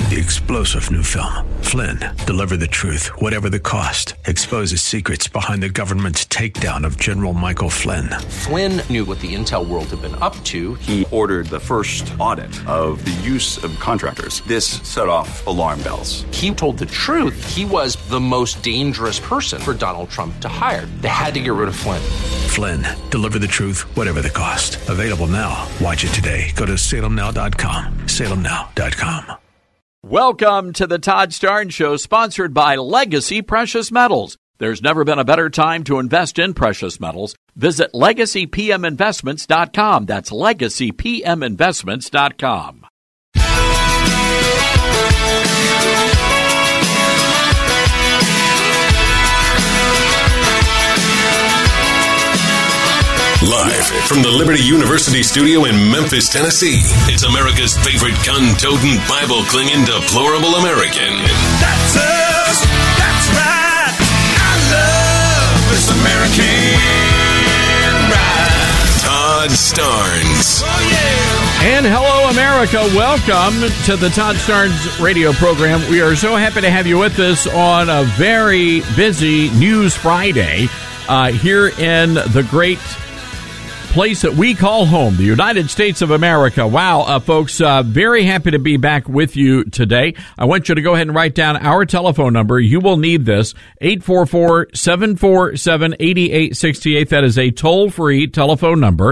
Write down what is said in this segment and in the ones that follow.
The explosive new film, Flynn, deliver the truth, whatever the cost. Exposes secrets behind the government's takedown of General Michael Flynn. Flynn knew what the intel world had been up to. He ordered the first audit of the use of contractors. This set off alarm bells. He told the truth. He was the most dangerous person for Donald Trump to hire. They had to get rid of Flynn. Flynn, deliver the truth, whatever the cost. Available now. Watch it today. Go to salemnow.com. salemnow.com. Welcome to the Todd Starnes Show, sponsored by Legacy Precious Metals. There's never been a better time to invest in precious metals. Visit LegacyPMInvestments.com. That's LegacyPMInvestments.com. Live from the Liberty University studio in Memphis, Tennessee, it's America's favorite gun-toting, Bible-clinging, deplorable American. That's us. That's right. I love this American ride. Todd Starnes. Oh, yeah. And hello, America. Welcome to the Todd Starnes radio program. We are so happy to have you with us on a very busy News Friday here in the great place that we call home, the United States of America. Wow, folks, very happy to be back with you today. I want you to go ahead and write down our telephone number. You will need this, 844-747-8868. That is a toll-free telephone number,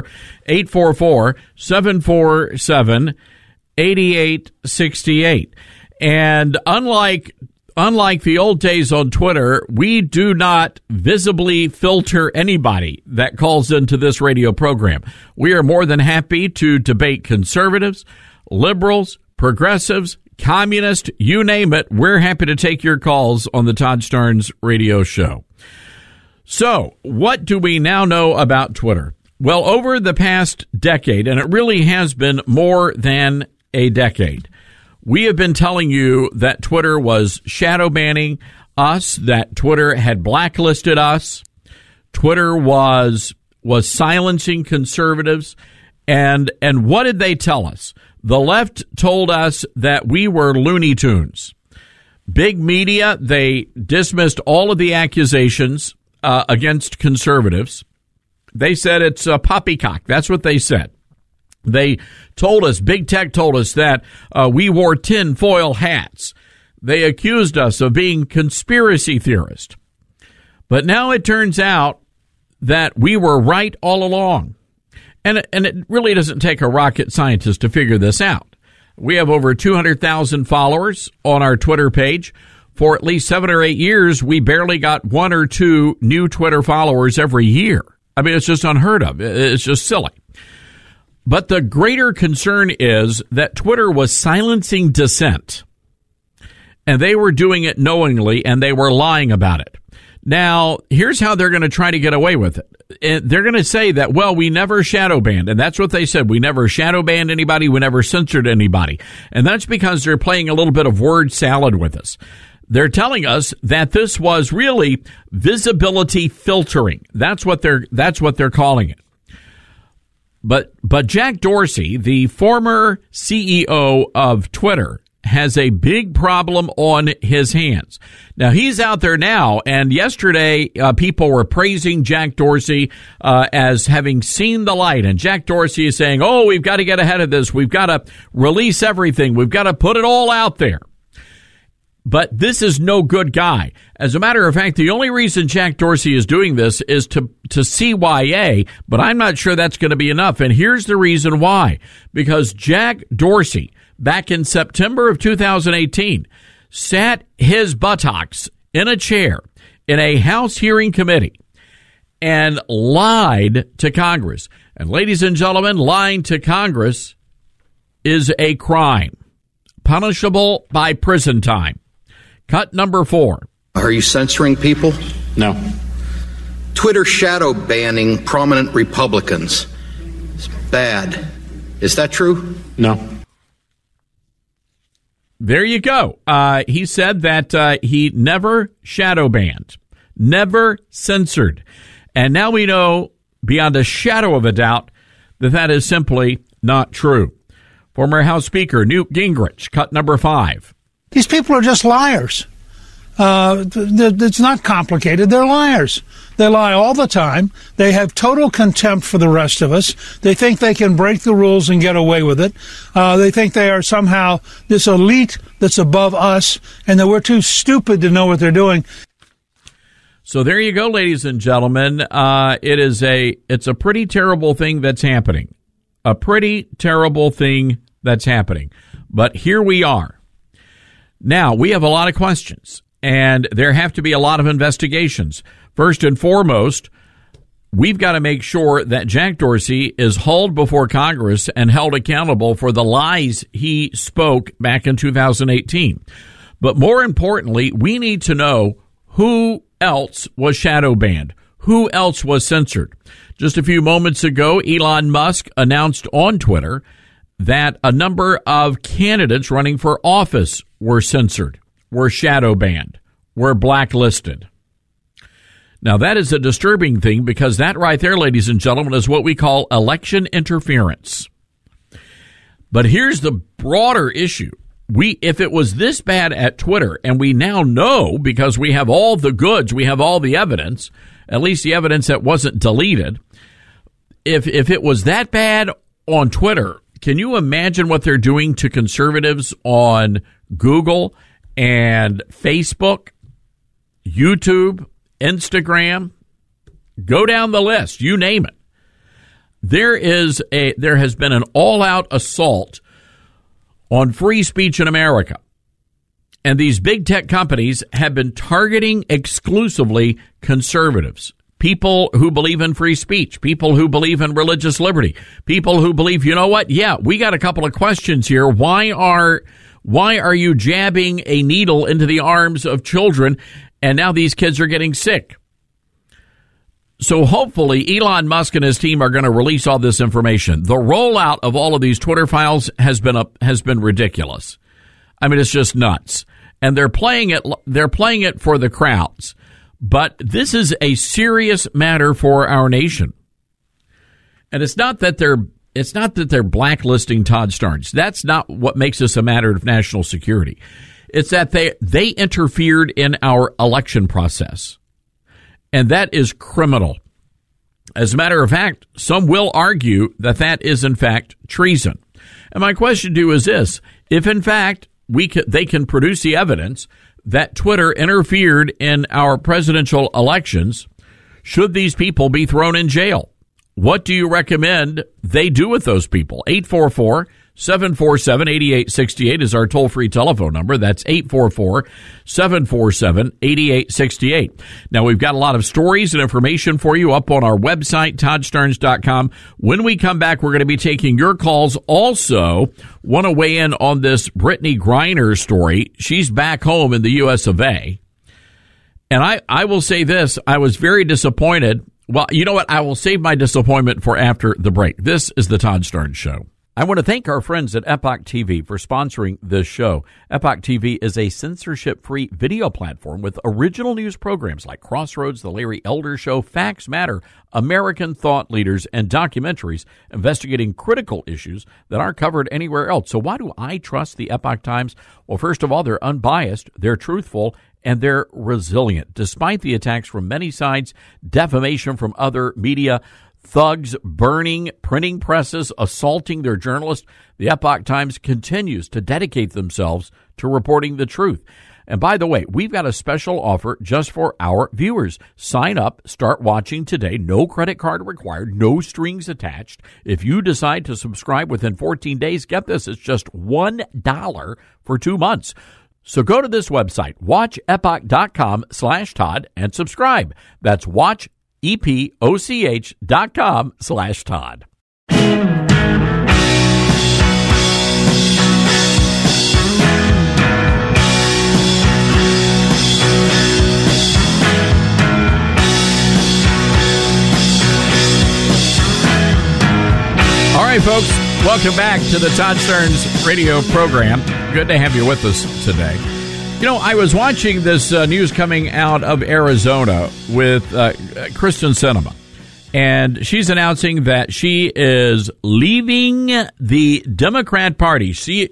844-747-8868. And unlike the old days on Twitter, we do not visibly filter anybody that calls into this radio program. We are more than happy to debate conservatives, liberals, progressives, communists, you name it. We're happy to take your calls on the Todd Starnes radio show. So, what do we now know about Twitter? Well, over the past decade, and it really has been more than a decade, we have been telling you that Twitter was shadow banning us, that Twitter had blacklisted us, Twitter was silencing conservatives, and what did they tell us? The left told us that we were Looney Tunes. Big media, they dismissed all of the accusations against conservatives. They said it's poppycock. That's what they said. They told us, big tech told us that we wore tinfoil hats. They accused us of being conspiracy theorists. But now it turns out that we were right all along. And it really doesn't take a rocket scientist to figure this out. We have over 200,000 followers on our Twitter page. For at least 7 or 8 years, we barely got 1 or 2 new Twitter followers every year. I mean, it's just unheard of. It's just silly. But the greater concern is that Twitter was silencing dissent, and they were doing it knowingly, and they were lying about it. Now, here's how they're going to try to get away with it. They're going to say that, well, we never shadow banned, and that's what they said. We never shadow banned anybody. We never censored anybody. And that's because they're playing a little bit of word salad with us. They're telling us that this was really visibility filtering. That's what they're calling it. But Jack Dorsey, the former CEO of Twitter, has a big problem on his hands. Now, he's out there now, and yesterday people were praising Jack Dorsey as having seen the light. And Jack Dorsey is saying, oh, we've got to get ahead of this. We've got to release everything. We've got to put it all out there. But this is no good guy. As a matter of fact, the only reason Jack Dorsey is doing this is to CYA, but I'm not sure that's going to be enough. And here's the reason why. Because Jack Dorsey, back in September of 2018, sat his buttocks in a chair in a House hearing committee and lied to Congress. And ladies and gentlemen, lying to Congress is a crime, punishable by prison time. Cut number 4. Are you censoring people? No. Twitter shadow banning prominent Republicans. It's bad. Is that true? No. There you go. He said that he never shadow banned, never censored. And now we know beyond a shadow of a doubt that that is simply not true. Former House Speaker Newt Gingrich, cut number 5. These people are just liars. It's not complicated. They're liars. They lie all the time. They have total contempt for the rest of us. They think they can break the rules and get away with it. They think they are somehow this elite that's above us, and that we're too stupid to know what they're doing. So there you go, ladies and gentlemen. It's a pretty terrible thing that's happening. A pretty terrible thing that's happening. But here we are. Now, we have a lot of questions, and there have to be a lot of investigations. First and foremost, we've got to make sure that Jack Dorsey is hauled before Congress and held accountable for the lies he spoke back in 2018. But more importantly, we need to know who else was shadow banned, who else was censored. Just a few moments ago, Elon Musk announced on Twitter that a number of candidates running for office were censored, were shadow banned, were blacklisted. Now, that is a disturbing thing, because that right there, ladies and gentlemen, is what we call election interference. But here's the broader issue. If it was this bad at Twitter, and we now know because we have all the goods, we have all the evidence, at least the evidence that wasn't deleted. If it was that bad on Twitter, can you imagine what they're doing to conservatives on Google and Facebook, YouTube, Instagram? Go down the list, you name it. There has been an all-out assault on free speech in America. And these big tech companies have been targeting exclusively conservatives, people who believe in free speech, people who believe in religious liberty, people who believe, you know what? Yeah, we got a couple of questions here. Why are you jabbing a needle into the arms of children, and now these kids are getting sick? So hopefully Elon Musk and his team are going to release all this information. The rollout of all of these Twitter files has been ridiculous. I mean, it's just nuts. And they're playing it for the crowds. But this is a serious matter for our nation. And it's not that they're blacklisting Todd Starnes. That's not what makes this a matter of national security. It's that they interfered in our election process. And that is criminal. As a matter of fact, some will argue that that is, in fact, treason. And my question to you is this. If, in fact, they can produce the evidence that Twitter interfered in our presidential elections, should these people be thrown in jail? What do you recommend they do with those people? 844-747-8868 is our toll-free telephone number. That's 844-747-8868. Now, we've got a lot of stories and information for you up on our website, ToddStarnes.com. When we come back, we're going to be taking your calls. Also, want to weigh in on this Brittany Griner story. She's back home in the U.S. of A. And I will say this. I was very disappointed. Well, you know what? I will save my disappointment for after the break. This is the Todd Starnes Show. I want to thank our friends at Epoch TV for sponsoring this show. Epoch TV is a censorship-free video platform with original news programs like Crossroads, The Larry Elder Show, Facts Matter, American Thought Leaders, and documentaries investigating critical issues that aren't covered anywhere else. So why do I trust the Epoch Times? Well, first of all, they're unbiased, they're truthful, and they're resilient. Despite the attacks from many sides, defamation from other media, thugs burning printing presses, assaulting their journalists, the Epoch Times continues to dedicate themselves to reporting the truth. And by the way, we've got a special offer just for our viewers. Sign up, start watching today. No credit card required, no strings attached. If you decide to subscribe within 14 days, get this, it's just $1 for 2 months. So go to this website, watchepoch.com/Todd, and subscribe. That's watchepoch.com/Todd. All right, folks, welcome back to the Todd Starnes radio program. Good to have you with us today. You know, I was watching this news coming out of Arizona with Kristen Sinema. And she's announcing that she is leaving the Democrat Party.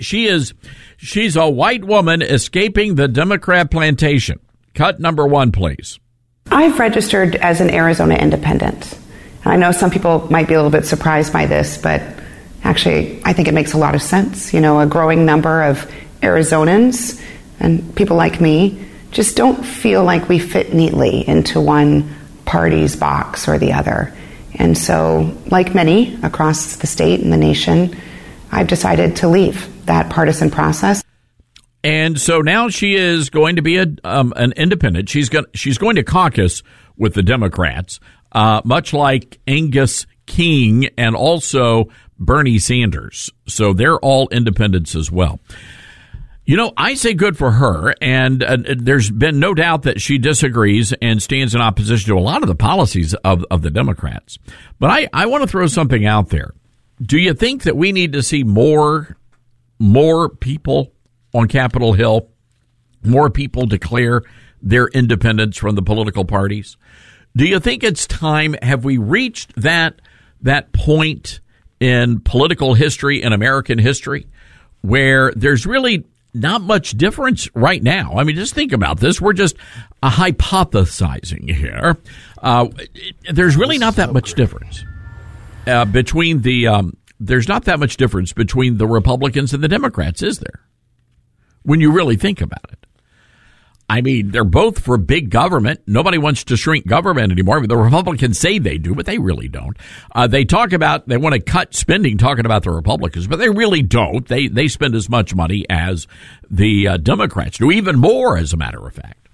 She's a white woman escaping the Democrat plantation. Cut number 1, please. I've registered as an Arizona independent. I know some people might be a little bit surprised by this, but actually I think it makes a lot of sense. You know, a growing number of Arizonans and people like me just don't feel like we fit neatly into one party's box or the other. And so, like many across the state and the nation, I've decided to leave that partisan process. And so now she is going to be an independent. She's going to caucus with the Democrats, much like Angus King and also Bernie Sanders. So they're all independents as well. You know, I say good for her, and there's been no doubt that she disagrees and stands in opposition to a lot of the policies of the Democrats. But I want to throw something out there. Do you think that we need to see more people on Capitol Hill, more people declare their independence from the political parties? Do you think it's time? Have we reached that point in political history and American history where there's really not much difference right now? I mean, just think about this. We're just hypothesizing here. There's really not that much difference between there's not that much difference between the Republicans and the Democrats, is there? When you really think about it. I mean, they're both for big government. Nobody wants to shrink government anymore. The Republicans say they do, but they really don't. They talk about they want to cut spending, talking about the Republicans, but they really don't. They spend as much money as the Democrats do, even more, as a matter of fact.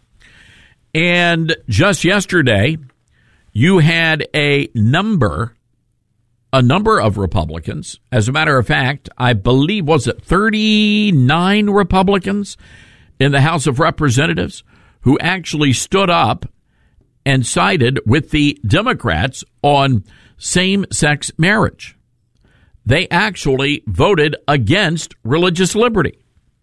And just yesterday, you had a number of Republicans. As a matter of fact, I believe, was it 39 Republicans in the House of Representatives who actually stood up and sided with the Democrats on same-sex marriage. They actually voted against religious liberty.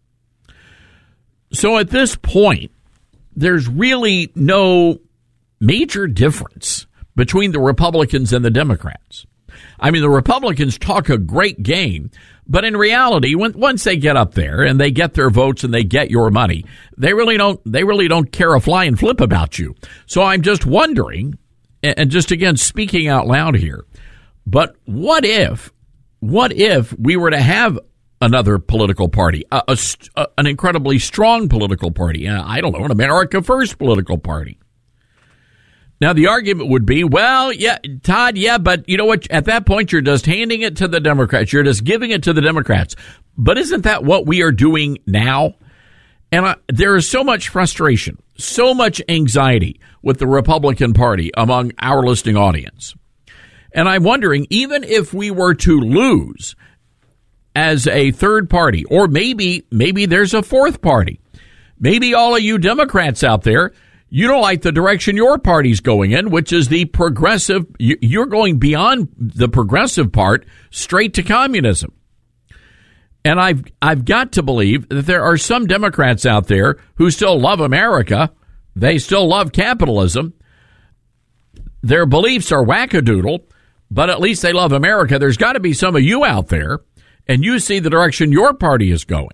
So at this point, there's really no major difference between the Republicans and the Democrats. I mean, the Republicans talk a great game, but in reality, once they get up there and they get their votes and they get your money, they really don't care a flying flip about you. So I'm just wondering, and just again speaking out loud here, but what if we were to have another political party, an incredibly strong political party? I don't know, an America First political party. Now, the argument would be, well, yeah, Todd, yeah, but you know what? At that point, you're just handing it to the Democrats. You're just giving it to the Democrats. But isn't that what we are doing now? And there is so much frustration, so much anxiety with the Republican Party among our listening audience. And I'm wondering, even if we were to lose as a third party, or maybe there's a fourth party, maybe all of you Democrats out there, you don't like the direction your party's going in, which is the progressive. You're going beyond the progressive part straight to communism. And I've got to believe that there are some Democrats out there who still love America. They still love capitalism. Their beliefs are wackadoodle, but at least they love America. There's got to be some of you out there, and you see the direction your party is going.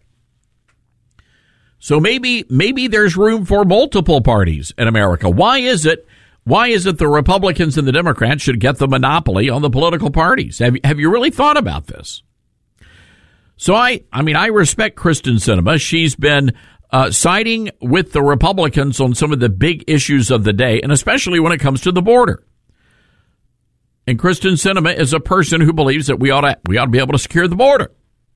So maybe there's room for multiple parties in America. Why is it the Republicans and the Democrats should get the monopoly on the political parties? Have you really thought about this? So I respect Kyrsten Sinema. She's been siding with the Republicans on some of the big issues of the day, and especially when it comes to the border. And Kyrsten Sinema is a person who believes that we ought to be able to secure the border.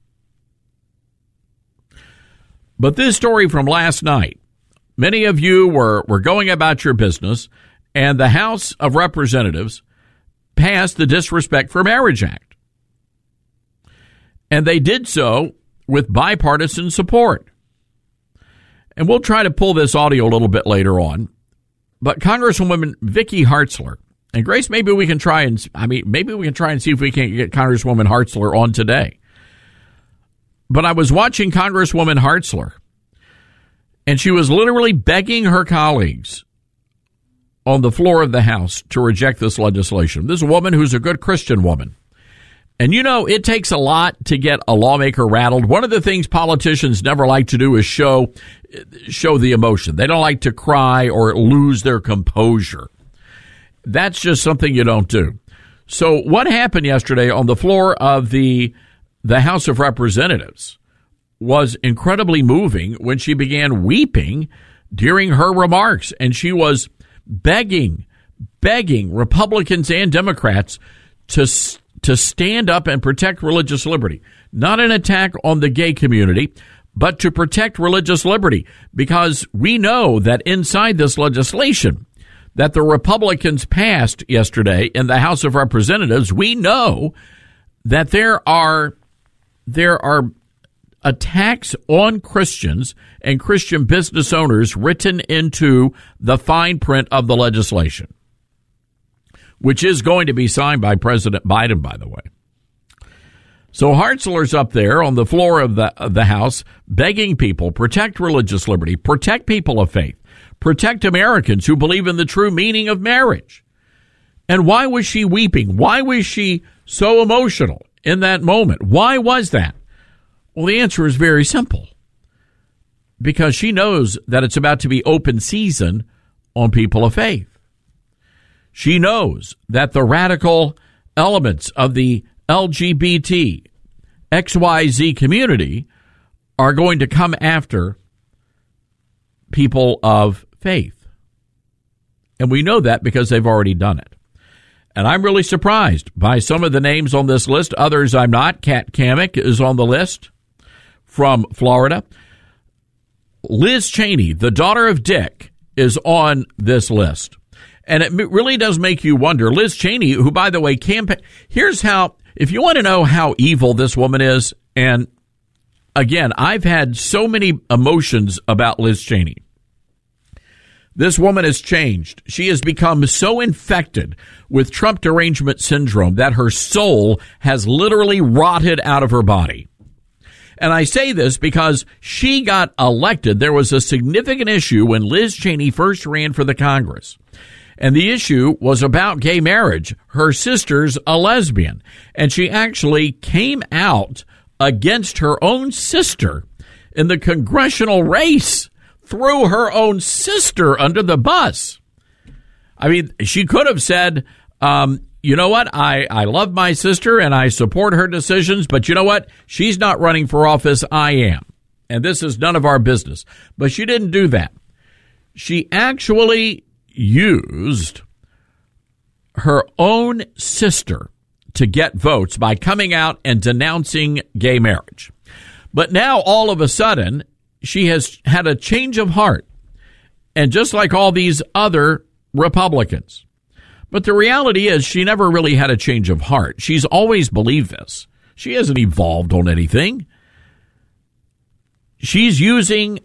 But this story from last night, many of you were going about your business, and the House of Representatives passed the Disrespect for Marriage Act. And they did so with bipartisan support. And we'll try to pull this audio a little bit later on. But Congresswoman Vicky Hartzler, and Grace, maybe we can try and see if we can get Congresswoman Hartzler on today. But I was watching Congresswoman Hartzler, and she was literally begging her colleagues on the floor of the House to reject this legislation. This is a woman who's a good Christian woman. And, you know, it takes a lot to get a lawmaker rattled. One of the things politicians never like to do is show the emotion. They don't like to cry or lose their composure. That's just something you don't do. So what happened yesterday on the floor of the House of Representatives was incredibly moving when she began weeping during her remarks. And she was begging Republicans and Democrats to stand up and protect religious liberty. Not an attack on the gay community, but to protect religious liberty. Because we know that inside this legislation that the Republicans passed yesterday in the House of Representatives, we know that there are attacks on Christians and Christian business owners written into the fine print of the legislation, which is going to be signed by President Biden, by the way. So Hartzler's up there on the floor of the House begging people, protect religious liberty, protect people of faith, protect Americans who believe in the true meaning of marriage. And why was she weeping? Why was she so emotional in that moment? Why was that? Well, the answer is very simple. Because she knows that it's about to be open season on people of faith. She knows that the radical elements of the LGBT, XYZ community are going to come after people of faith. And we know that because they've already done it. And I'm really surprised by some of the names on this list. Others I'm not. Kat Cammack is on the list from Florida. Liz Cheney, the daughter of Dick, is on this list. And it really does make you wonder. Liz Cheney, who, by the way, here's how, if you want to know how evil this woman is, and again, I've had so many emotions about Liz Cheney. This woman has changed. She has become so infected with Trump derangement syndrome that her soul has literally rotted out of her body. And I say this because she got elected. There was a significant issue when Liz Cheney first ran for the Congress. And the issue was about gay marriage. Her sister's a lesbian. And she actually came out against her own sister in the congressional race, threw her own sister under the bus. I mean, she could have said, you know what, I love my sister and I support her decisions, but you know what, she's not running for office, I am. And this is none of our business. But she didn't do that. She actually used her own sister to get votes by coming out and denouncing gay marriage. But now, all of a sudden, she has had a change of heart. And just like all these other Republicans. But the reality is she never really had a change of heart. She's always believed this. She hasn't evolved on anything. She's using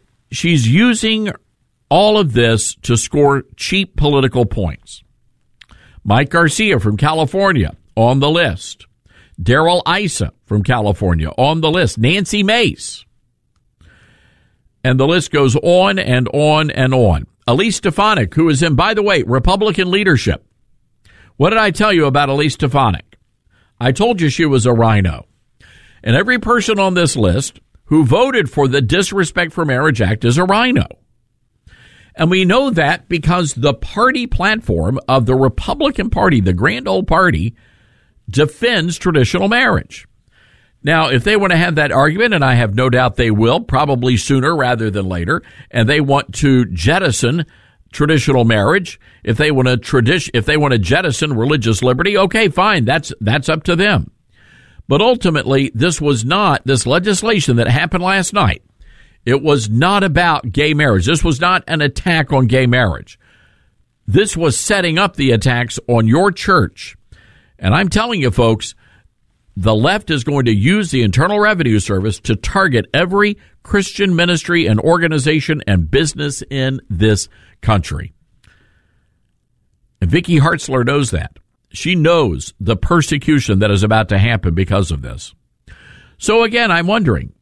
all of this to score cheap political points. Mike Garcia from California on the list. Darrell Issa from California on the list. Nancy Mace. And the list goes on and on and on. Elise Stefanik, who is in, by the way, Republican leadership. What did I tell you about Elise Stefanik? I told you she was a rhino. And every person on this list who voted for the Disrespect for Marriage Act is a rhino. And we know that because the party platform of the Republican Party, the grand old party, defends traditional marriage. Now, if they want to have that argument, and I have no doubt they will, probably sooner rather than later, and they want to jettison traditional marriage, if they want to jettison religious liberty, okay, fine, that's up to them. But ultimately, this legislation that happened last night, it was not about gay marriage. This was not an attack on gay marriage. This was setting up the attacks on your church. And I'm telling you, folks, the left is going to use the Internal Revenue Service to target every Christian ministry and organization and business in this country. And Vicky Hartzler knows that. She knows the persecution that is about to happen because of this. So again, I'm wondering,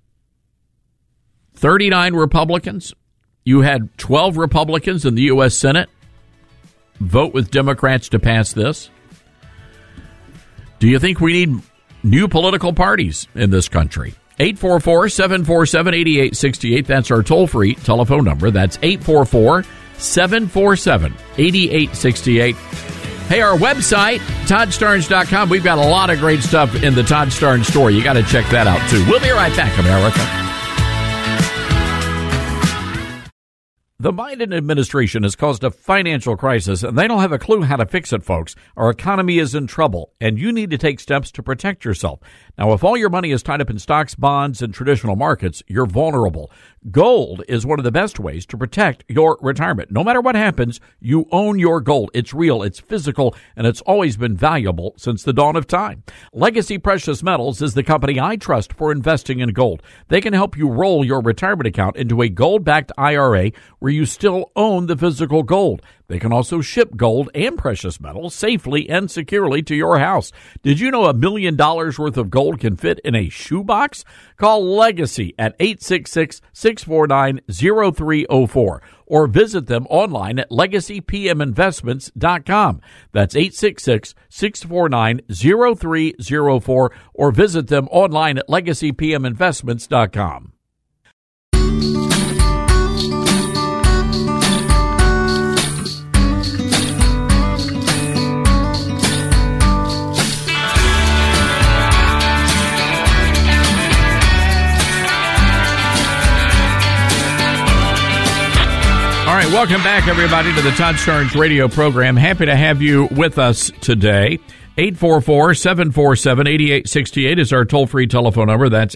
39 Republicans, you had 12 Republicans in the U.S. Senate. vote with Democrats to pass this? Do you think we need new political parties in this country? 844-747-8868. That's our toll-free telephone number. That's 844-747-8868. Hey, our website, ToddStarnes.com. We've got a lot of great stuff in the Todd Starnes store. You got to check that out, too. We'll be right back, America. The Biden administration has caused a financial crisis, and they don't have a clue how to fix it, folks. Our economy is in trouble, and you need to take steps to protect yourself. Now, if all your money is tied up in stocks, bonds, and traditional markets, you're vulnerable. Gold is one of the best ways to protect your retirement. No matter what happens, you own your gold. It's real, it's physical, and it's always been valuable since the dawn of time. Legacy Precious Metals is the company I trust for investing in gold. They can help you roll your retirement account into a gold-backed IRA where you still own the physical gold. They can also ship gold and precious metals safely and securely to your house. Did you know $1 million worth of gold can fit in a shoebox? Call Legacy at 866-649-0304 or visit them online at legacypminvestments.com. That's 866-649-0304 or visit them online at legacypminvestments.com. All right, welcome back, everybody, to the Todd Starnes radio program. Happy to have you with us today. 844-747-8868 is our toll-free telephone number. That's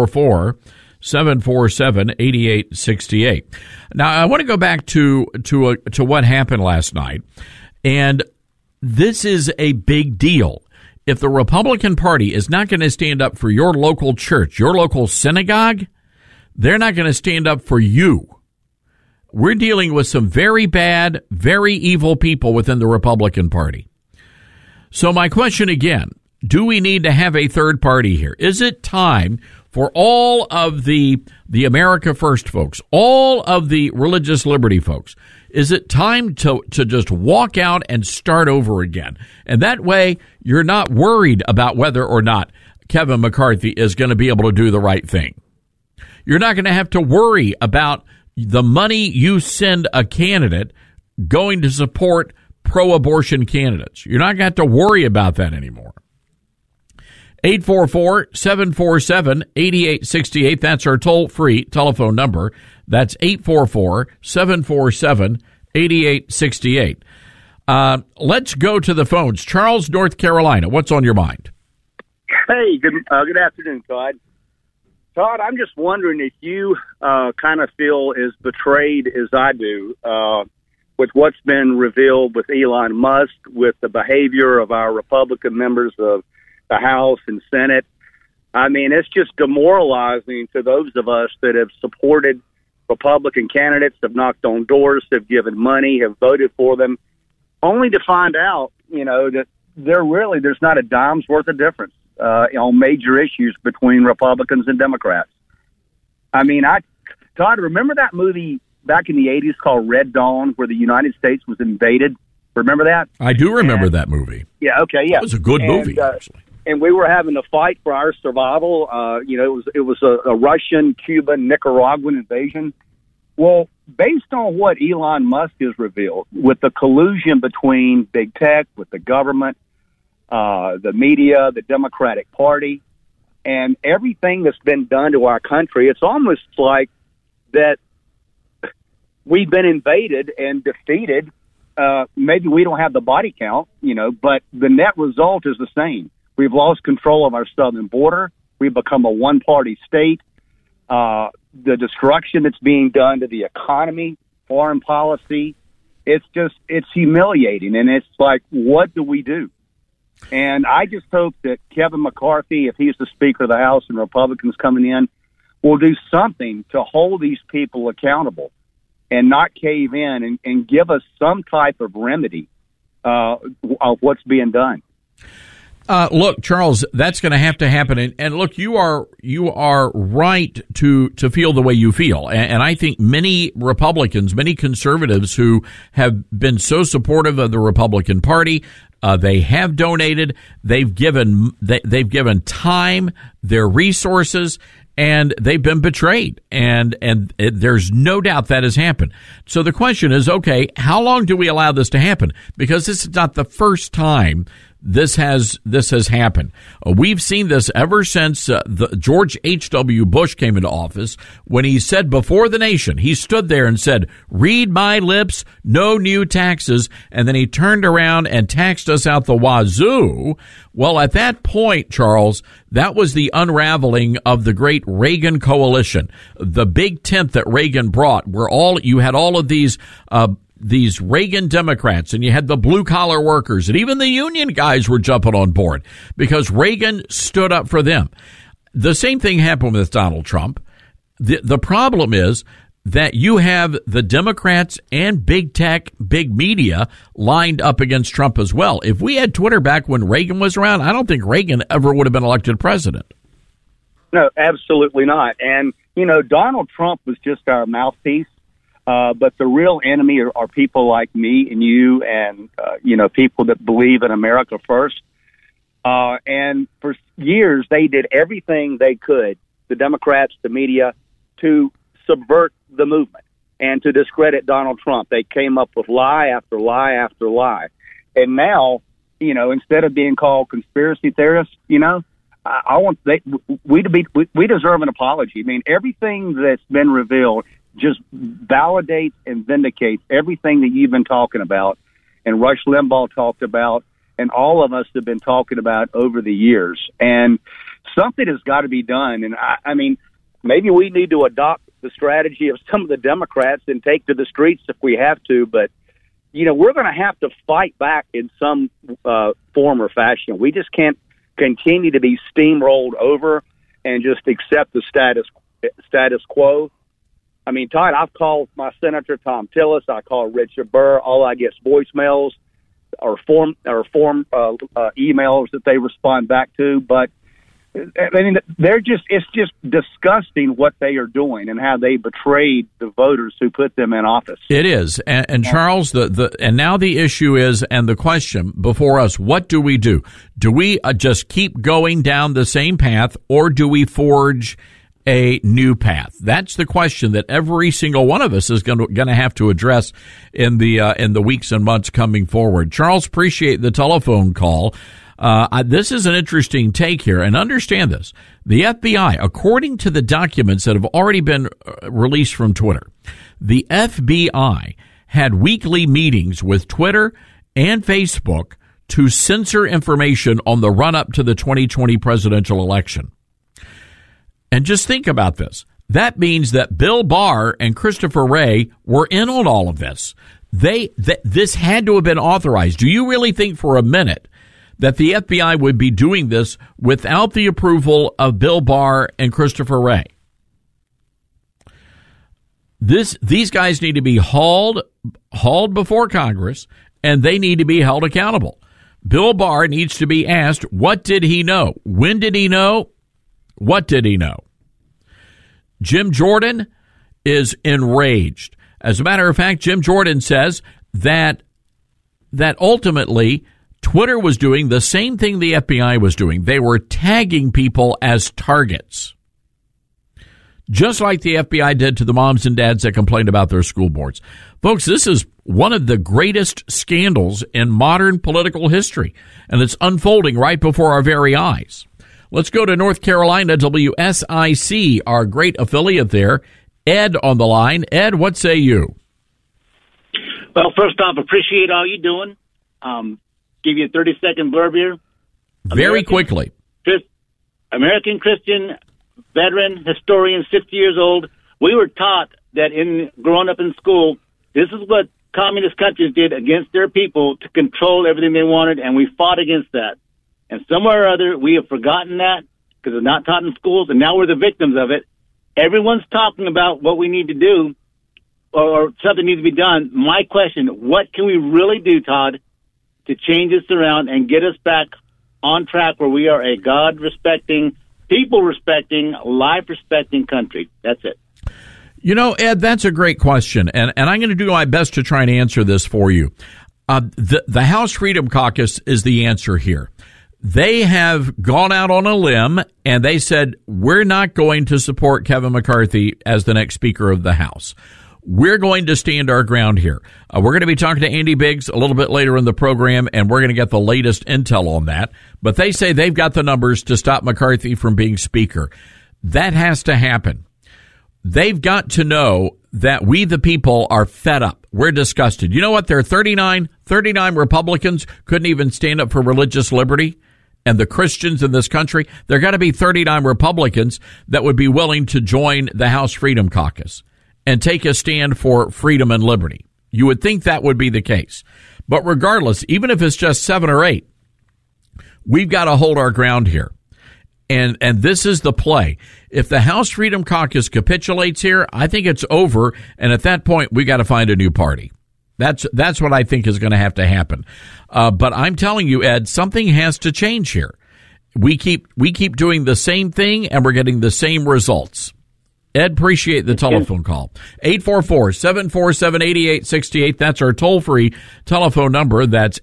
844-747-8868. Now, I want to go back to what happened last night, and this is a big deal. If the Republican Party is not going to stand up for your local church, your local synagogue, they're not going to stand up for you. We're dealing with some very bad, very evil people within the Republican Party. So my question again, do we need to have a third party here? Is it time for all of the America First folks, all of the religious liberty folks, is it time to just walk out and start over again? And that way, you're not worried about whether or not Kevin McCarthy is going to be able to do the right thing. You're not going to have to worry about the money you send a candidate going to support pro-abortion candidates. You're not going to have to worry about that anymore. 844-747-8868. That's our toll-free telephone number. That's 844-747-8868. Let's go to the phones. Charles, North Carolina. What's on your mind? Hey, good afternoon, Todd. Todd, I'm just wondering if you kind of feel as betrayed as I do with what's been revealed with Elon Musk, with the behavior of our Republican members of the House and Senate. I mean, it's just demoralizing to those of us that have supported Republican candidates, have knocked on doors, have given money, have voted for them, only to find out, that there's not a dime's worth of difference on major issues between Republicans and Democrats. I mean, Todd, remember that movie back in the 80s called Red Dawn where the United States was invaded? Remember that? I do remember that movie. Yeah, okay, yeah. It was a good movie, actually. And we were having to fight for our survival. It was a Russian, Cuban, Nicaraguan invasion. Well, based on what Elon Musk has revealed, with the collusion between big tech, with the government, the media, the Democratic Party, and everything that's been done to our country, it's almost like that we've been invaded and defeated. Maybe we don't have the body count, but the net result is the same. We've lost control of our southern border. We've become a one-party state. The destruction that's being done to the economy, foreign policy, it's humiliating. And it's like, what do we do? And I just hope that Kevin McCarthy, if he's the Speaker of the House and Republicans coming in, will do something to hold these people accountable and not cave in and give us some type of remedy of what's being done. Look, Charles, that's going to have to happen. And look, you are right to feel the way you feel. And I think many Republicans, many conservatives who have been so supportive of the Republican Party, they have donated, they've given time, their resources, and they've been betrayed. And there's no doubt that has happened. So the question is, okay, how long do we allow this to happen? Because this is not the first time this has happened. We've seen this ever since the George H.W. Bush came into office, when he said before the nation, he stood there and said, "Read my lips, no new taxes," and then he turned around and taxed us out the wazoo. Well, at that point, Charles, that was the unraveling of the great Reagan coalition, the big tent that Reagan brought, where you had all of these Reagan Democrats, and you had the blue-collar workers, and even the union guys were jumping on board because Reagan stood up for them. The same thing happened with Donald Trump. The problem is that you have the Democrats and big tech, big media lined up against Trump as well. If we had Twitter back when Reagan was around, I don't think Reagan ever would have been elected president. No, absolutely not. And, Donald Trump was just our mouthpiece. But the real enemy are people like me and you and, people that believe in America first. And for years, they did everything they could, the Democrats, the media, to subvert the movement and to discredit Donald Trump. They came up with lie after lie after lie. And now, instead of being called conspiracy theorists, we deserve an apology. I mean, everything that's been revealed just validates and vindicates everything that you've been talking about and Rush Limbaugh talked about and all of us have been talking about over the years. And something has got to be done. And I mean, maybe we need to adopt the strategy of some of the Democrats and take to the streets if we have to. But, we're going to have to fight back in some form or fashion. We just can't continue to be steamrolled over and just accept the status quo. I mean, Todd, I've called my Senator Tom Tillis. I call Richard Burr. All I get is voicemails or form emails that they respond back to. But I mean, it's just disgusting what they are doing and how they betrayed the voters who put them in office. It is, and Charles, and now the issue is, and the question before us: what do we do? Do we just keep going down the same path, or do we forge a new path? That's the question that every single one of us is going to have to address in the weeks and months coming forward. Charles, appreciate the telephone call. This is an interesting take here, and understand this. The FBI, according to the documents that have already been released from Twitter, the FBI had weekly meetings with Twitter and Facebook to censor information on the run-up to the 2020 presidential election. And just think about this. That means that Bill Barr and Christopher Wray were in on all of this. This had to have been authorized. Do you really think for a minute that the FBI would be doing this without the approval of Bill Barr and Christopher Wray? These guys need to be hauled before Congress, and they need to be held accountable. Bill Barr needs to be asked, what did he know? When did he know? What did he know? Jim Jordan is enraged. As a matter of fact, Jim Jordan says that ultimately Twitter was doing the same thing the FBI was doing. They were tagging people as targets, just like the FBI did to the moms and dads that complained about their school boards. Folks, this is one of the greatest scandals in modern political history, and it's unfolding right before our very eyes. Let's go to North Carolina, WSIC, our great affiliate there. Ed on the line. Ed, what say you? Well, first off, appreciate all you're doing. Give you a 30-second blurb here. Very quickly. American Christian, veteran, historian, 60 years old. We were taught that growing up in school, this is what communist countries did against their people to control everything they wanted, and we fought against that. And somewhere or other, we have forgotten that because it's not taught in schools, and now we're the victims of it. Everyone's talking about what we need to do or something needs to be done. My question, what can we really do, Todd, to change this around and get us back on track where we are a God-respecting, people-respecting, life-respecting country. That's it. You know, Ed, that's a great question, and I'm going to do my best to try and answer this for you. The House Freedom Caucus is the answer here. They have gone out on a limb, and they said, we're not going to support Kevin McCarthy as the next Speaker of the House. We're going to stand our ground here. We're going to be talking to Andy Biggs a little bit later in the program, and we're going to get the latest intel on that. But they say they've got the numbers to stop McCarthy from being Speaker. That has to happen. They've got to know that we, the people, are fed up. We're disgusted. You know what? There are 39 Republicans couldn't even stand up for religious liberty and the Christians in this country. There got to be 39 Republicans that would be willing to join the House Freedom Caucus and take a stand for freedom and liberty. You would think that would be the case. But regardless, even if it's just 7 or 8, we've got to hold our ground here. And this is the play. If the House Freedom Caucus capitulates here, I think it's over. And at that point, we got to find a new party. That's what I think is going to have to happen. But I'm telling you, Ed, something has to change here. We keep doing the same thing, and we're getting the same results. Ed, appreciate the telephone call. 844-747-8868. That's our toll-free telephone number. That's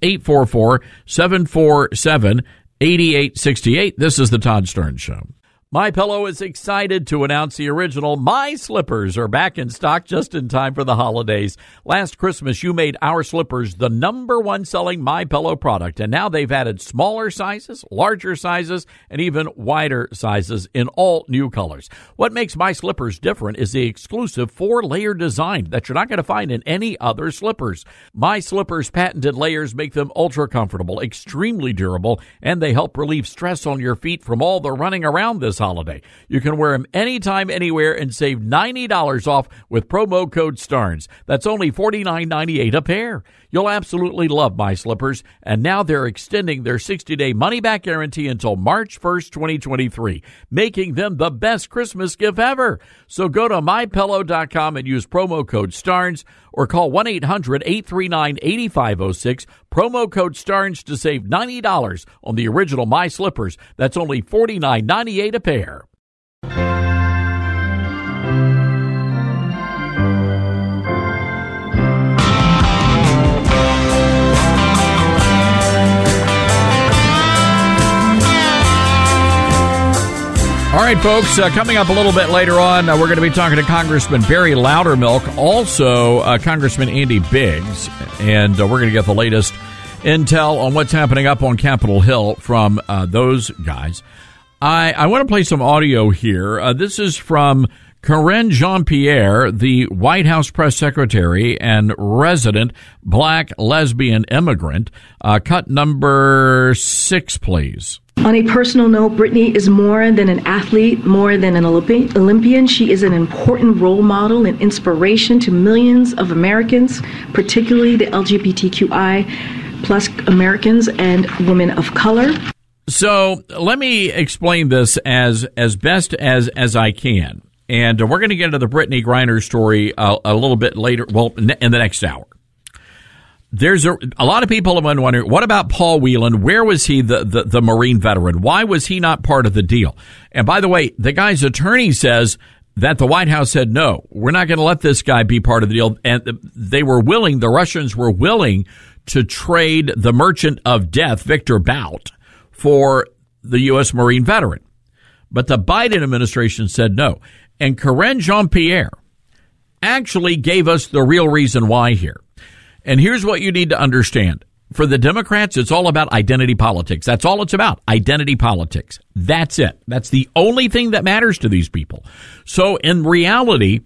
844-747-8868. This is the Todd Stern Show. MyPillow is excited to announce the original My Slippers are back in stock just in time for the holidays. Last Christmas, you made our slippers the #1 selling MyPillow product, and now they've added smaller sizes, larger sizes, and even wider sizes in all new colors. What makes My Slippers different is the exclusive 4-layer design that you're not going to find in any other slippers. My Slippers' patented layers make them ultra comfortable, extremely durable, and they help relieve stress on your feet from all the running around this holiday. You can wear them anytime, anywhere, and save $90 off with promo code STARNS. That's only $49.98 a pair. You'll absolutely love My Slippers, and now they're extending their 60-day money-back guarantee until March 1st, 2023, making them the best Christmas gift ever. So go to MyPillow.com and use promo code STARNS or call 1-800-839-8506, promo code STARNS to save $90 on the original My Slippers. That's only $49.98 a pair. All right, folks, coming up a little bit later on, we're going to be talking to Congressman Barry Loudermilk, also Congressman Andy Biggs, and we're going to get the latest intel on what's happening up on Capitol Hill from those guys. I want to play some audio here. This is from Karine Jean-Pierre, the White House press secretary and resident black lesbian immigrant. Cut number 6, please. On a personal note, Brittany is more than an athlete, more than an Olympian. She is an important role model and inspiration to millions of Americans, particularly the LGBTQI plus Americans and women of color. So let me explain this as best as I can. And we're going to get into the Brittany Griner story a little bit later, well, in the next hour. There's a lot of people have been wondering, what about Paul Whelan? Where was he, the Marine veteran? Why was he not part of the deal? And by the way, the guy's attorney says that the White House said, no, we're not going to let this guy be part of the deal. And the Russians were willing to trade the merchant of death, Victor Bout, for the U.S. Marine veteran. But the Biden administration said no. And Karine Jean-Pierre actually gave us the real reason why here. And here's what you need to understand. For the Democrats, it's all about identity politics. That's all it's about, identity politics. That's it. That's the only thing that matters to these people. So in reality,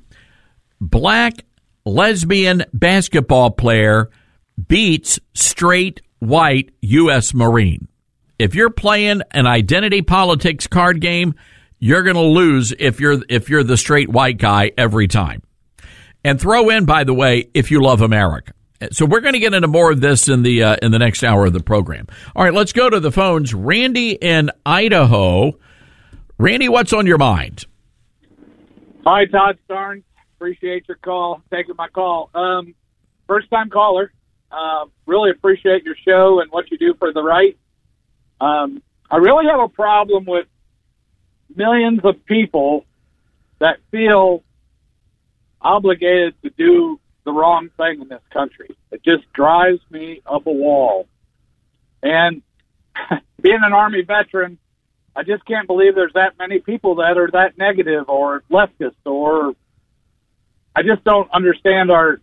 black lesbian basketball player beats straight white U.S. Marine. If you're playing an identity politics card game, you're going to lose if you're the straight white guy every time. And throw in, by the way, if you love America. So we're going to get into more of this in the next hour of the program. All right, let's go to the phones. Randy in Idaho. Randy, what's on your mind? Hi, Todd Stern. Appreciate your call. Taking my call. First time caller. Really appreciate your show and what you do for the right. I really have a problem with millions of people that feel obligated to do the wrong thing in this country. It just drives me up a wall. And being an Army veteran, I just can't believe there's that many people that are that negative or leftist, or I just don't understand our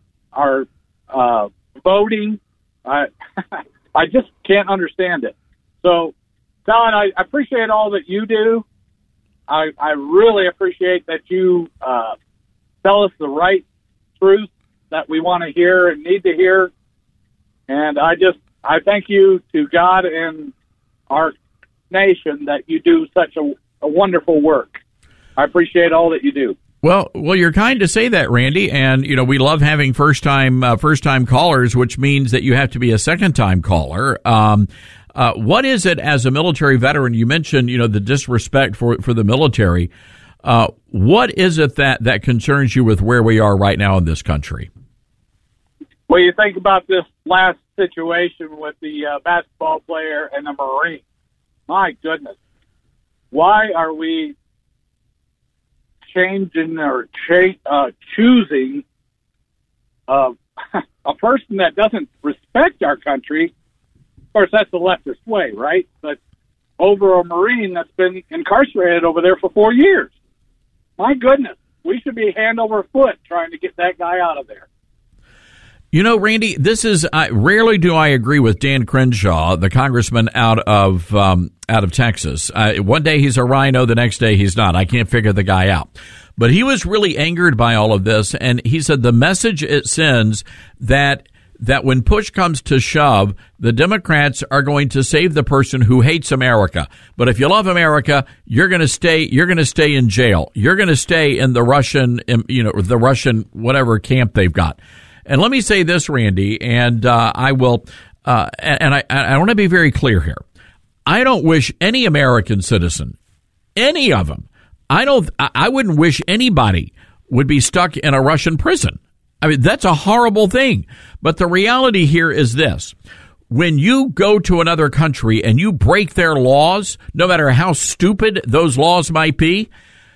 voting. I just can't understand it. So, Todd, I appreciate all that you do. I really appreciate that you tell us the right truth that we want to hear and need to hear. And I thank you to God and our nation that you do such a wonderful work. I appreciate all that you do. Well, you're kind to say that, Randy, and we love having first time callers, which means that you have to be a second time caller. What is it as a military veteran? You mentioned the disrespect for the military. What is it that concerns you with where we are right now in this country? Well, you think about this last situation with the basketball player and the Marine. My goodness, why are we changing or choosing a person that doesn't respect our country? Of course, that's the leftist way, right? But over a Marine that's been incarcerated over there for 4 years. My goodness, we should be hand over foot trying to get that guy out of there. Randy, rarely do I agree with Dan Crenshaw, the congressman out of Texas. One day he's a rhino, the next day he's not. I can't figure the guy out. But he was really angered by all of this, and he said the message it sends that when push comes to shove, the Democrats are going to save the person who hates America. But if you love America, you're going to stay in jail. You're going to stay in the Russian whatever camp they've got. And let me say this, Randy, and I will, and I want to be very clear here. I don't wish any American citizen, any of them, I wouldn't wish anybody would be stuck in a Russian prison. I mean, that's a horrible thing. But the reality here is this. When you go to another country and you break their laws, no matter how stupid those laws might be,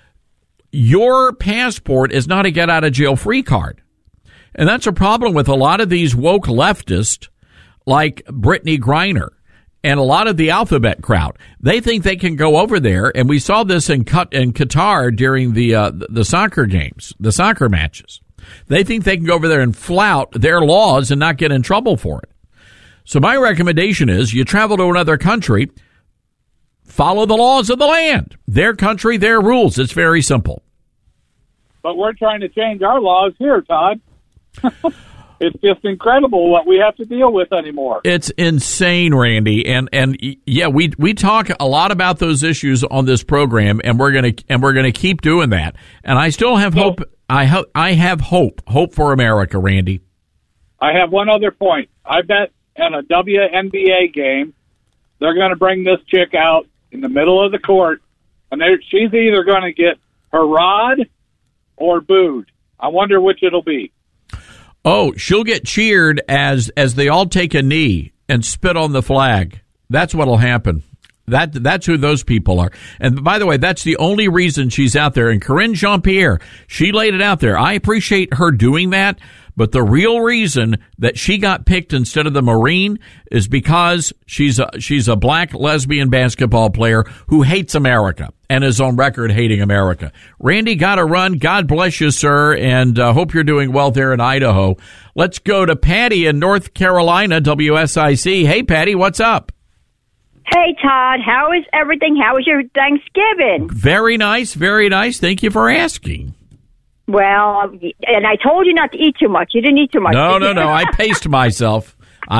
your passport is not a get-out-of-jail-free card. And that's a problem with a lot of these woke leftists like Brittany Griner and a lot of the alphabet crowd. They think they can go over there, and we saw this in Qatar during the soccer games, the soccer matches. They think they can go over there and flout their laws and not get in trouble for it. So my recommendation is you travel to another country, follow the laws of the land. Their country, their rules. It's very simple. But we're trying to change our laws here, Todd. It's just incredible what we have to deal with anymore. It's insane, Randy, and yeah, we talk a lot about those issues on this program, and we're gonna keep doing that. And I still have hope. I have hope for America, Randy. I have one other point. I bet at a WNBA game, they're going to bring this chick out in the middle of the court, and she's either going to get her rod or booed. I wonder which it'll be. Oh, she'll get cheered as they all take a knee and spit on the flag. That's what'll happen. That's who those people are. And by the way, that's the only reason she's out there. And Karine Jean-Pierre, she laid it out there. I appreciate her doing that, but the real reason that she got picked instead of the Marine is because she's a black lesbian basketball player who hates America and is on record hating America. Randy, gotta run. God bless you, sir, and hope you're doing well there in Idaho. Let's go to Patty in North Carolina, WSIC. Hey, Patty, what's up? Hey, Todd, how is everything? How was your Thanksgiving? Very nice, very nice. Thank you for asking. Well, and I told you not to eat too much. You didn't eat too much. No. I paced myself.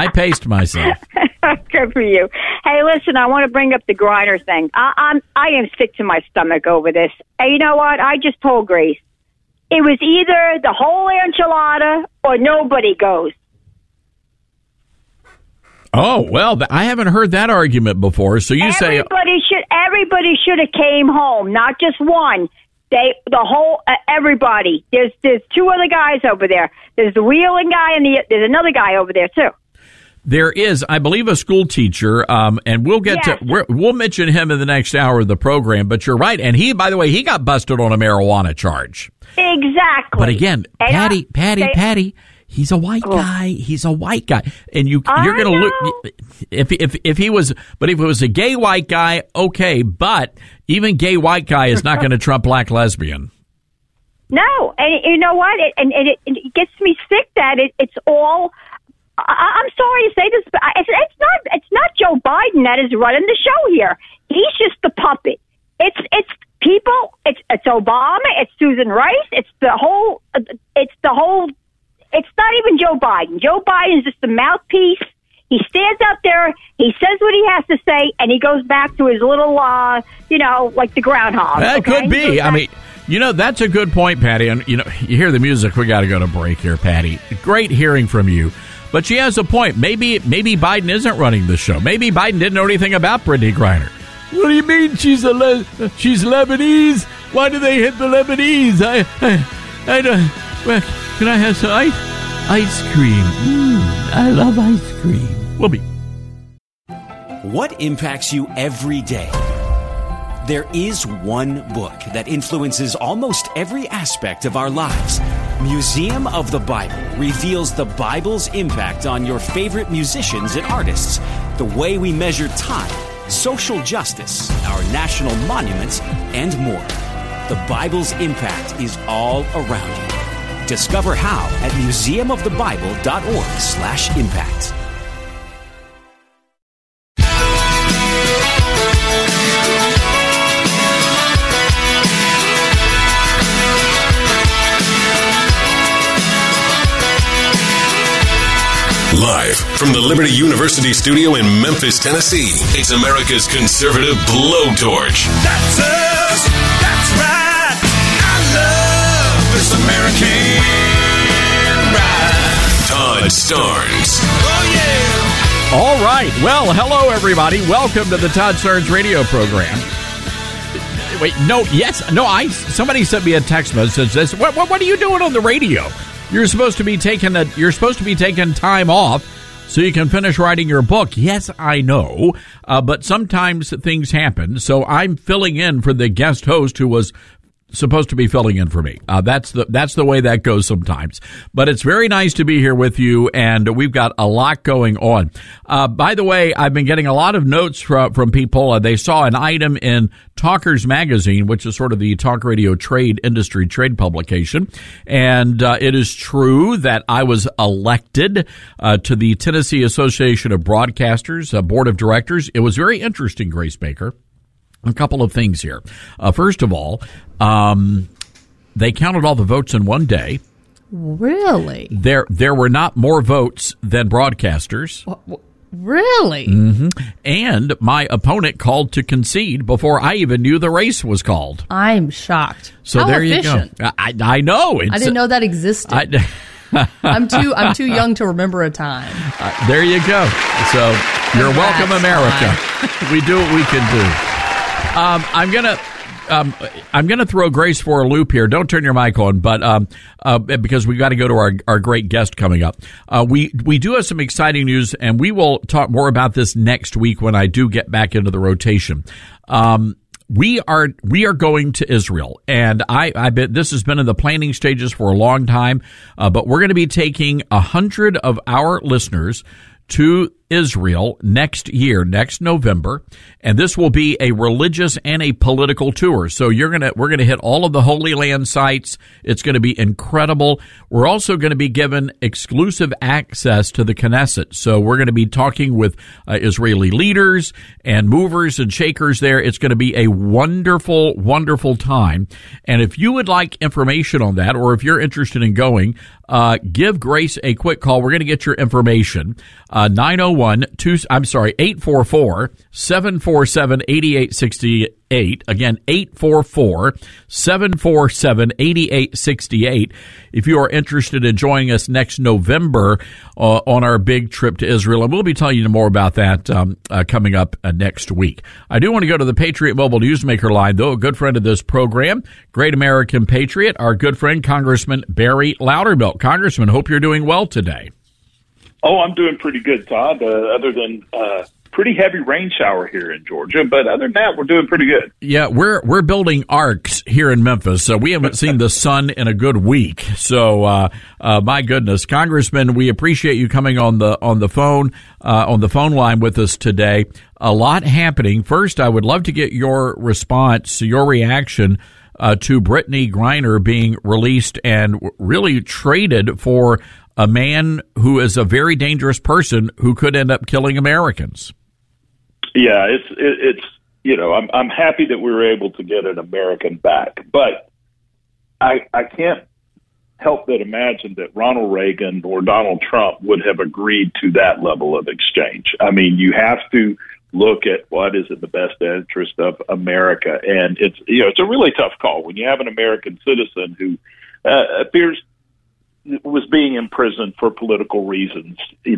Good for you. Hey, listen, I want to bring up the Griner thing. I am sick to my stomach over this. And you know what? I just told Grace. It was either the whole enchilada or nobody goes. Oh, well, I haven't heard that argument before. So you say everybody should have came home, not just one. Everybody. There's two other guys over there. There's the wheeling guy and there's another guy over there too. There is, I believe, a school teacher, and we'll get we'll mention him in the next hour of the program. But you're right, and he, by the way, he got busted on a marijuana charge. Exactly. But again, Patty, he's a white guy. He's a white guy, and you're going to look if he was, but if it was a gay white guy, okay. But even gay white guy is not going to trump black lesbian. No, and you know what? It gets me sick that it's all. I'm sorry to say this, but it's not Joe Biden that is running the show here. He's just the puppet. It's people. It's Obama. It's Susan Rice. It's the whole. It's not even Joe Biden. Joe Biden is just the mouthpiece. He stands out there. He says what he has to say, and he goes back to his little, like the groundhog. That could be. I mean. That's a good point, Patty. And, you hear the music. We got to go to break here, Patty. Great hearing from you. But she has a point. Maybe Biden isn't running the show. Maybe Biden didn't know anything about Brittany Griner. What do you mean she's Lebanese? Why do they hit the Lebanese? I don't. Well, can I have some ice cream? I love ice cream. We'll be. What impacts you every day? There is one book that influences almost every aspect of our lives. Museum of the Bible reveals the Bible's impact on your favorite musicians and artists, the way we measure time, social justice, our national monuments, and more. The Bible's impact is all around you. Discover how at museumofthebible.org/impact. Live from the Liberty University studio in Memphis, Tennessee, it's America's conservative blowtorch. That's us. That's right. I love this American ride. Todd Starnes. Oh, yeah. All right. Well, hello, everybody. Welcome to the Todd Starnes radio program. Wait, no, yes, no, somebody sent me a text message that says, what are you doing on the radio? You're supposed to be taking time off so you can finish writing your book. Yes, I know, but sometimes things happen. So I'm filling in for the guest host who was supposed to be filling in for me. That's the way that goes sometimes. But it's very nice to be here with you, and we've got a lot going on. By the way, I've been getting a lot of notes from people. They saw an item in Talkers Magazine, which is sort of the talk radio trade publication. And it is true that I was elected to the Tennessee Association of Broadcasters Board of Directors. It was very interesting, Grace Baker. A couple of things here. First of all, they counted all the votes in one day. Really? There were not more votes than broadcasters. Really? Mm-hmm. And my opponent called to concede before I even knew the race was called. I'm shocked. So how there efficient. You go. I know. I didn't know that existed. I'm too young to remember a time. There you go. So you're welcome, America. We do what we can do. I'm gonna throw Grace for a loop here. Don't turn your mic on, but because we got to go to our great guest coming up. We do have some exciting news, and we will talk more about this next week when I do get back into the rotation. We are going to Israel, and I bet this has been in the planning stages for a long time. But we're going to be taking 100 of our listeners to Israel next year, next November, and this will be a religious and a political tour. So we're gonna hit all of the Holy Land sites. It's going to be incredible. We're also going to be given exclusive access to the Knesset. So we're going to be talking with Israeli leaders and movers and shakers there. It's going to be a wonderful, wonderful time. And if you would like information on that, or if you're interested in going, give Grace a quick call. We're going to get your information. 844-747-8868. Again, 844-747-8868. If you are interested in joining us next November on our big trip to Israel, and we'll be telling you more about that coming up next week. I do want to go to the Patriot Mobile Newsmaker line, though. A good friend of this program, Great American Patriot, our good friend Congressman Barry Loudermilk. Congressman, hope you're doing well today. Oh, I'm doing pretty good, Todd, other than pretty heavy rain shower here in Georgia. But other than that, we're doing pretty good. Yeah, we're building arcs here in Memphis, so we haven't seen the sun in a good week. So, my goodness, Congressman, we appreciate you coming on the phone line with us today. A lot happening. First, I would love to get your response, your reaction to Brittany Griner being released and really traded for a man who is a very dangerous person who could end up killing Americans. Yeah, it's I'm happy that we were able to get an American back, but I can't help but imagine that Ronald Reagan or Donald Trump would have agreed to that level of exchange. I mean, you have to look at what is in the best interest of America, and it's a really tough call when you have an American citizen who appears was being imprisoned for political reasons,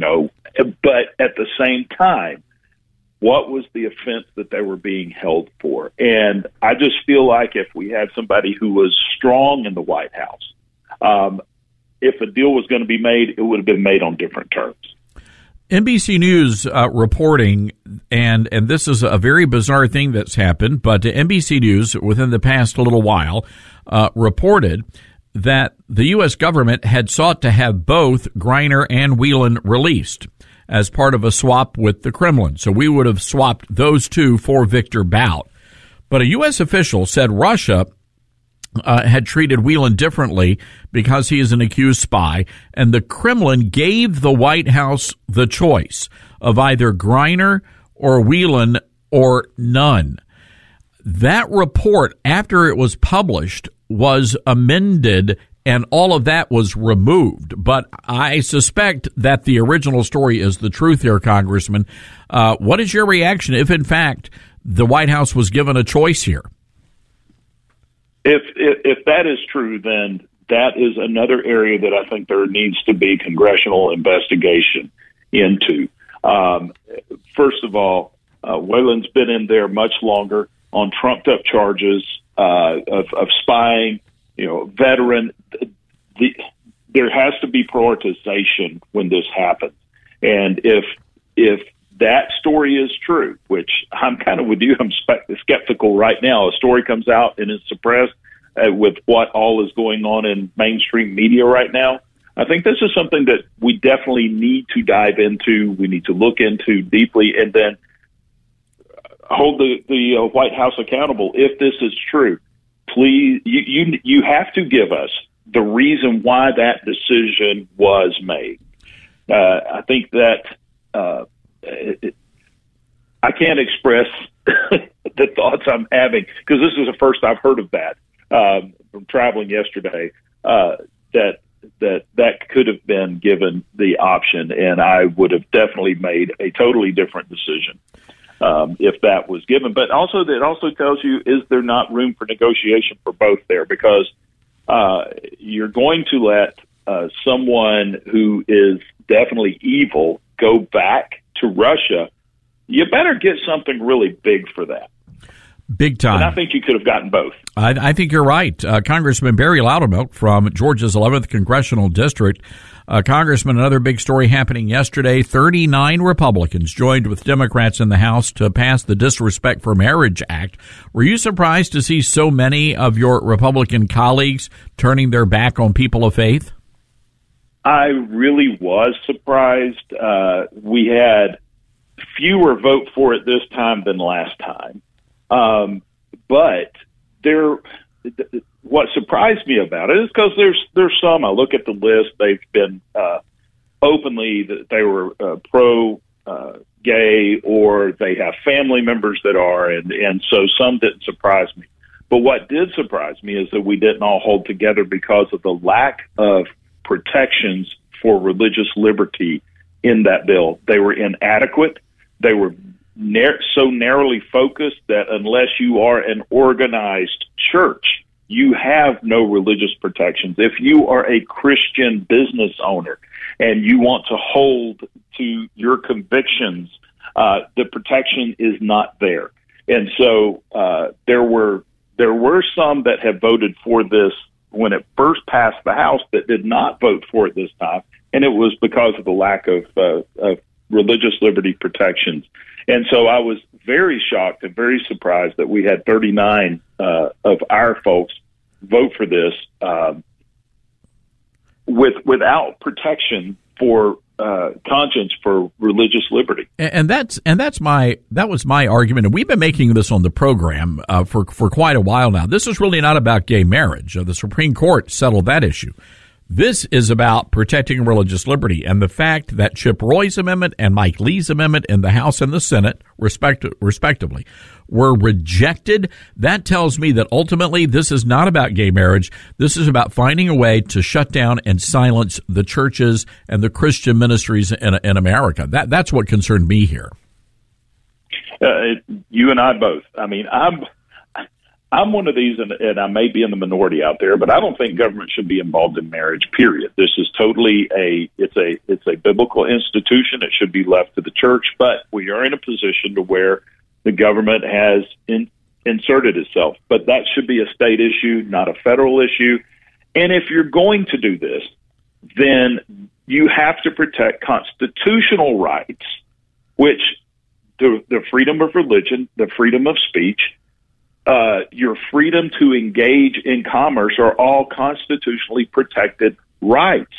but at the same time, what was the offense that they were being held for? And I just feel like if we had somebody who was strong in the White House, if a deal was going to be made, it would have been made on different terms. NBC News reporting, and this is a very bizarre thing that's happened, but NBC News within the past little while reported that the U.S. government had sought to have both Griner and Whelan released as part of a swap with the Kremlin. So we would have swapped those two for Victor Bout. But a U.S. official said Russia had treated Whelan differently because he is an accused spy, and the Kremlin gave the White House the choice of either Griner or Whelan or none. That report, after it was published, was amended and all of that was removed. But I suspect that the original story is the truth here, Congressman. What is your reaction if, in fact, the White House was given a choice here? If that is true, then that is another area that I think there needs to be congressional investigation into. First of all, Whelan's been in there much longer on trumped-up charges of spying. Veteran. There has to be prioritization when this happens, and if that story is true, which I'm kind of with you, I'm skeptical right now. A story comes out and is suppressed with what all is going on in mainstream media right now. I think this is something that we definitely need to dive into. We need to look into deeply, and then hold the White House accountable if this is true. Please, you have to give us the reason why that decision was made. I think that I can't express the thoughts I'm having, because this is the first I've heard of that from traveling yesterday, that could have been given the option, and I would have definitely made a totally different decision if that was given. But also, that also tells you, is there not room for negotiation for both there? Because you're going to let someone who is definitely evil go back to Russia. You better get something really big for that. Big time. And I think you could have gotten both. I think you're right. Congressman Barry Loudermilk from Georgia's 11th Congressional District. Congressman, another big story happening yesterday. 39 Republicans joined with Democrats in the House to pass the Disrespect for Marriage Act. Were you surprised to see so many of your Republican colleagues turning their back on people of faith? I really was surprised. We had fewer vote for it this time than last time. But what surprised me about it is because there's some, I look at the list, they've been openly that they were pro-gay, or they have family members that are, and so some didn't surprise me. But what did surprise me is that we didn't all hold together because of the lack of protections for religious liberty in that bill. They were inadequate. They were so narrowly focused that unless you are an organized church, you have no religious protections. If you are a Christian business owner and you want to hold to your convictions, the protection is not there. And so there were some that have voted for this when it first passed the House that did not vote for it this time, and it was because of the lack of religious liberty protections. And so I was very shocked and very surprised that we had 39 of our folks vote for this without protection for conscience for religious liberty. And that was my argument, and we've been making this on the program for quite a while now. This is really not about gay marriage. The Supreme Court settled that issue. This is about protecting religious liberty, and the fact that Chip Roy's amendment and Mike Lee's amendment in the House and the Senate, respectively, were rejected, that tells me that ultimately this is not about gay marriage. This is about finding a way to shut down and silence the churches and the Christian ministries in America. That's what concerned me here. You and I both. I mean, I'm one of these, and I may be in the minority out there, but I don't think government should be involved in marriage, period. This is totally it's a biblical institution. It should be left to the church, but we are in a position to where the government has inserted itself. But that should be a state issue, not a federal issue. And if you're going to do this, then you have to protect constitutional rights, which the freedom of religion, the freedom of speech, your freedom to engage in commerce are all constitutionally protected rights.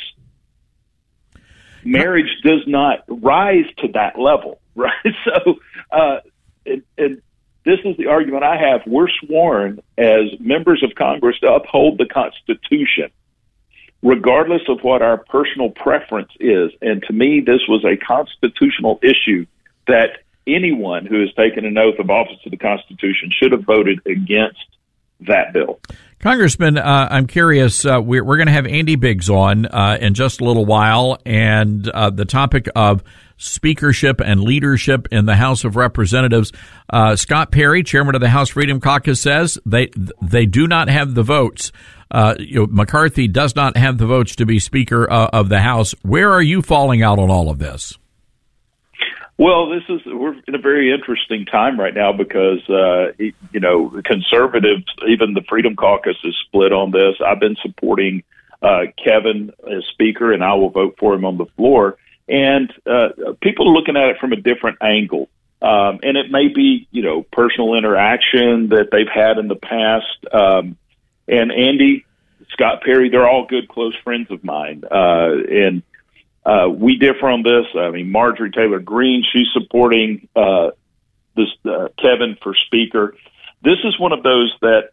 Marriage does not rise to that level, right? So, and this is the argument I have. We're sworn as members of Congress to uphold the Constitution, regardless of what our personal preference is. And to me, this was a constitutional issue that anyone who has taken an oath of office to the Constitution should have voted against that bill. Congressman, I'm curious, we're going to have Andy Biggs on in just a little while, and the topic of speakership and leadership in the House of Representatives. Scott Perry, chairman of the House Freedom Caucus, says they do not have the votes. McCarthy does not have the votes to be Speaker of the House. Where are you falling out on all of this? Well, we're in a very interesting time right now because, conservatives, even the Freedom Caucus is split on this. I've been supporting Kevin as Speaker, and I will vote for him on the floor. And people are looking at it from a different angle. And it may be, personal interaction that they've had in the past. And Andy, Scott Perry, they're all good, close friends of mine. And we differ on this. I mean, Marjorie Taylor Greene, she's supporting Kevin for Speaker. This is one of those that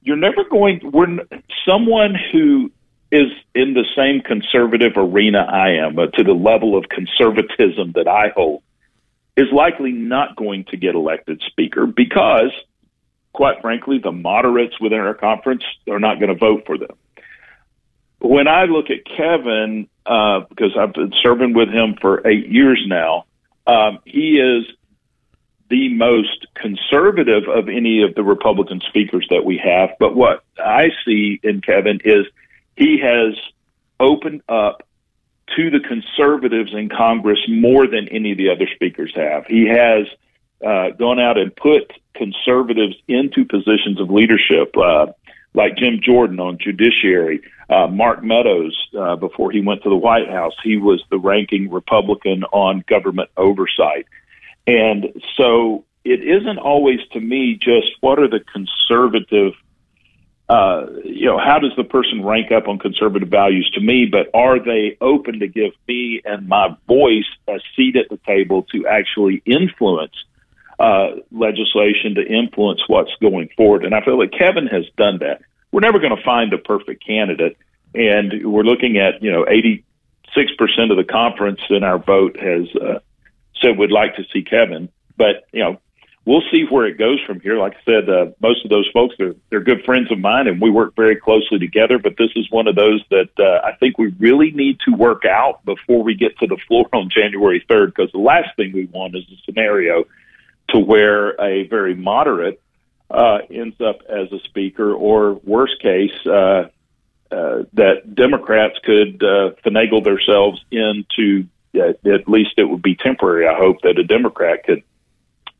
someone who is in the same conservative arena I am, to the level of conservatism that I hold, is likely not going to get elected Speaker because, quite frankly, the moderates within our conference are not going to vote for them. When I look at Kevin, because I've been serving with him for 8 years now, he is the most conservative of any of the Republican speakers that we have. But what I see in Kevin is he has opened up to the conservatives in Congress more than any of the other speakers have. He has gone out and put conservatives into positions of leadership, like Jim Jordan on Judiciary, Mark Meadows, before he went to the White House, he was the ranking Republican on government oversight. And so it isn't always, to me, just what are the conservative, how does the person rank up on conservative values to me, but are they open to give me and my voice a seat at the table to actually influence legislation, to influence what's going forward? And I feel like Kevin has done that. We're never going to find a perfect candidate, and we're looking at 86% of the conference in our vote has said we'd like to see Kevin, but we'll see where it goes from here. Like I said, most of those folks they're good friends of mine, and we work very closely together. But this is one of those that I think we really need to work out before we get to the floor on January 3rd, because the last thing we want is a scenario to where a very moderate ends up as a speaker, or worst case, that Democrats could finagle themselves into, at least it would be temporary, I hope, that a Democrat could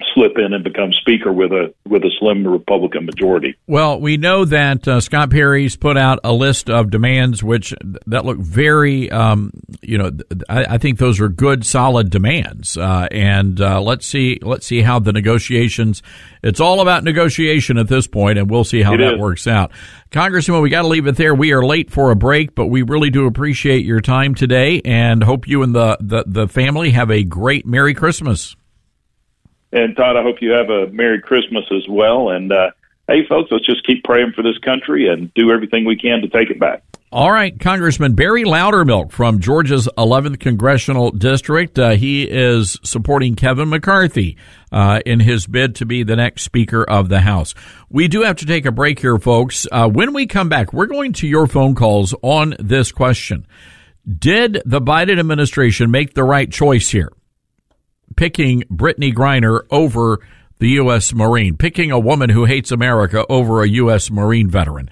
slip in and become speaker with a slim Republican majority. Well, we know that Scott Perry's put out a list of demands that look very, I think those are good, solid demands. And let's see how the negotiations. It's all about negotiation at this point, and we'll see how that works out. Congressman, we got to leave it there. We are late for a break, but we really do appreciate your time today, and hope you and the family have a great Merry Christmas. And Todd, I hope you have a Merry Christmas as well. And hey, folks, let's just keep praying for this country and do everything we can to take it back. All right, Congressman Barry Loudermilk from Georgia's 11th Congressional District. He is supporting Kevin McCarthy in his bid to be the next Speaker of the House. We do have to take a break here, folks. When we come back, we're going to your phone calls on this question. Did the Biden administration make the right choice here, picking Brittany Griner over the U.S. Marine, picking a woman who hates America over a U.S. Marine veteran?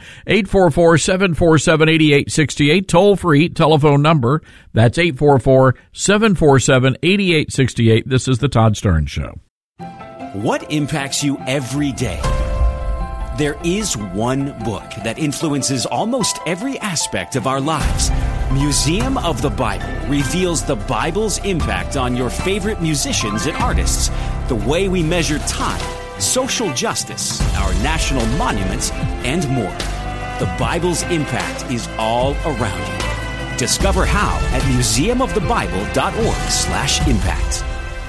844-747-8868, toll-free telephone number. That's 844-747-8868. This is the Todd Starnes Show. What impacts you every day? There is one book that influences almost every aspect of our lives. Museum of the Bible reveals the Bible's impact on your favorite musicians and artists, the way we measure time, social justice, our national monuments, and more. The Bible's impact is all around you. Discover how at museumofthebible.org/impact.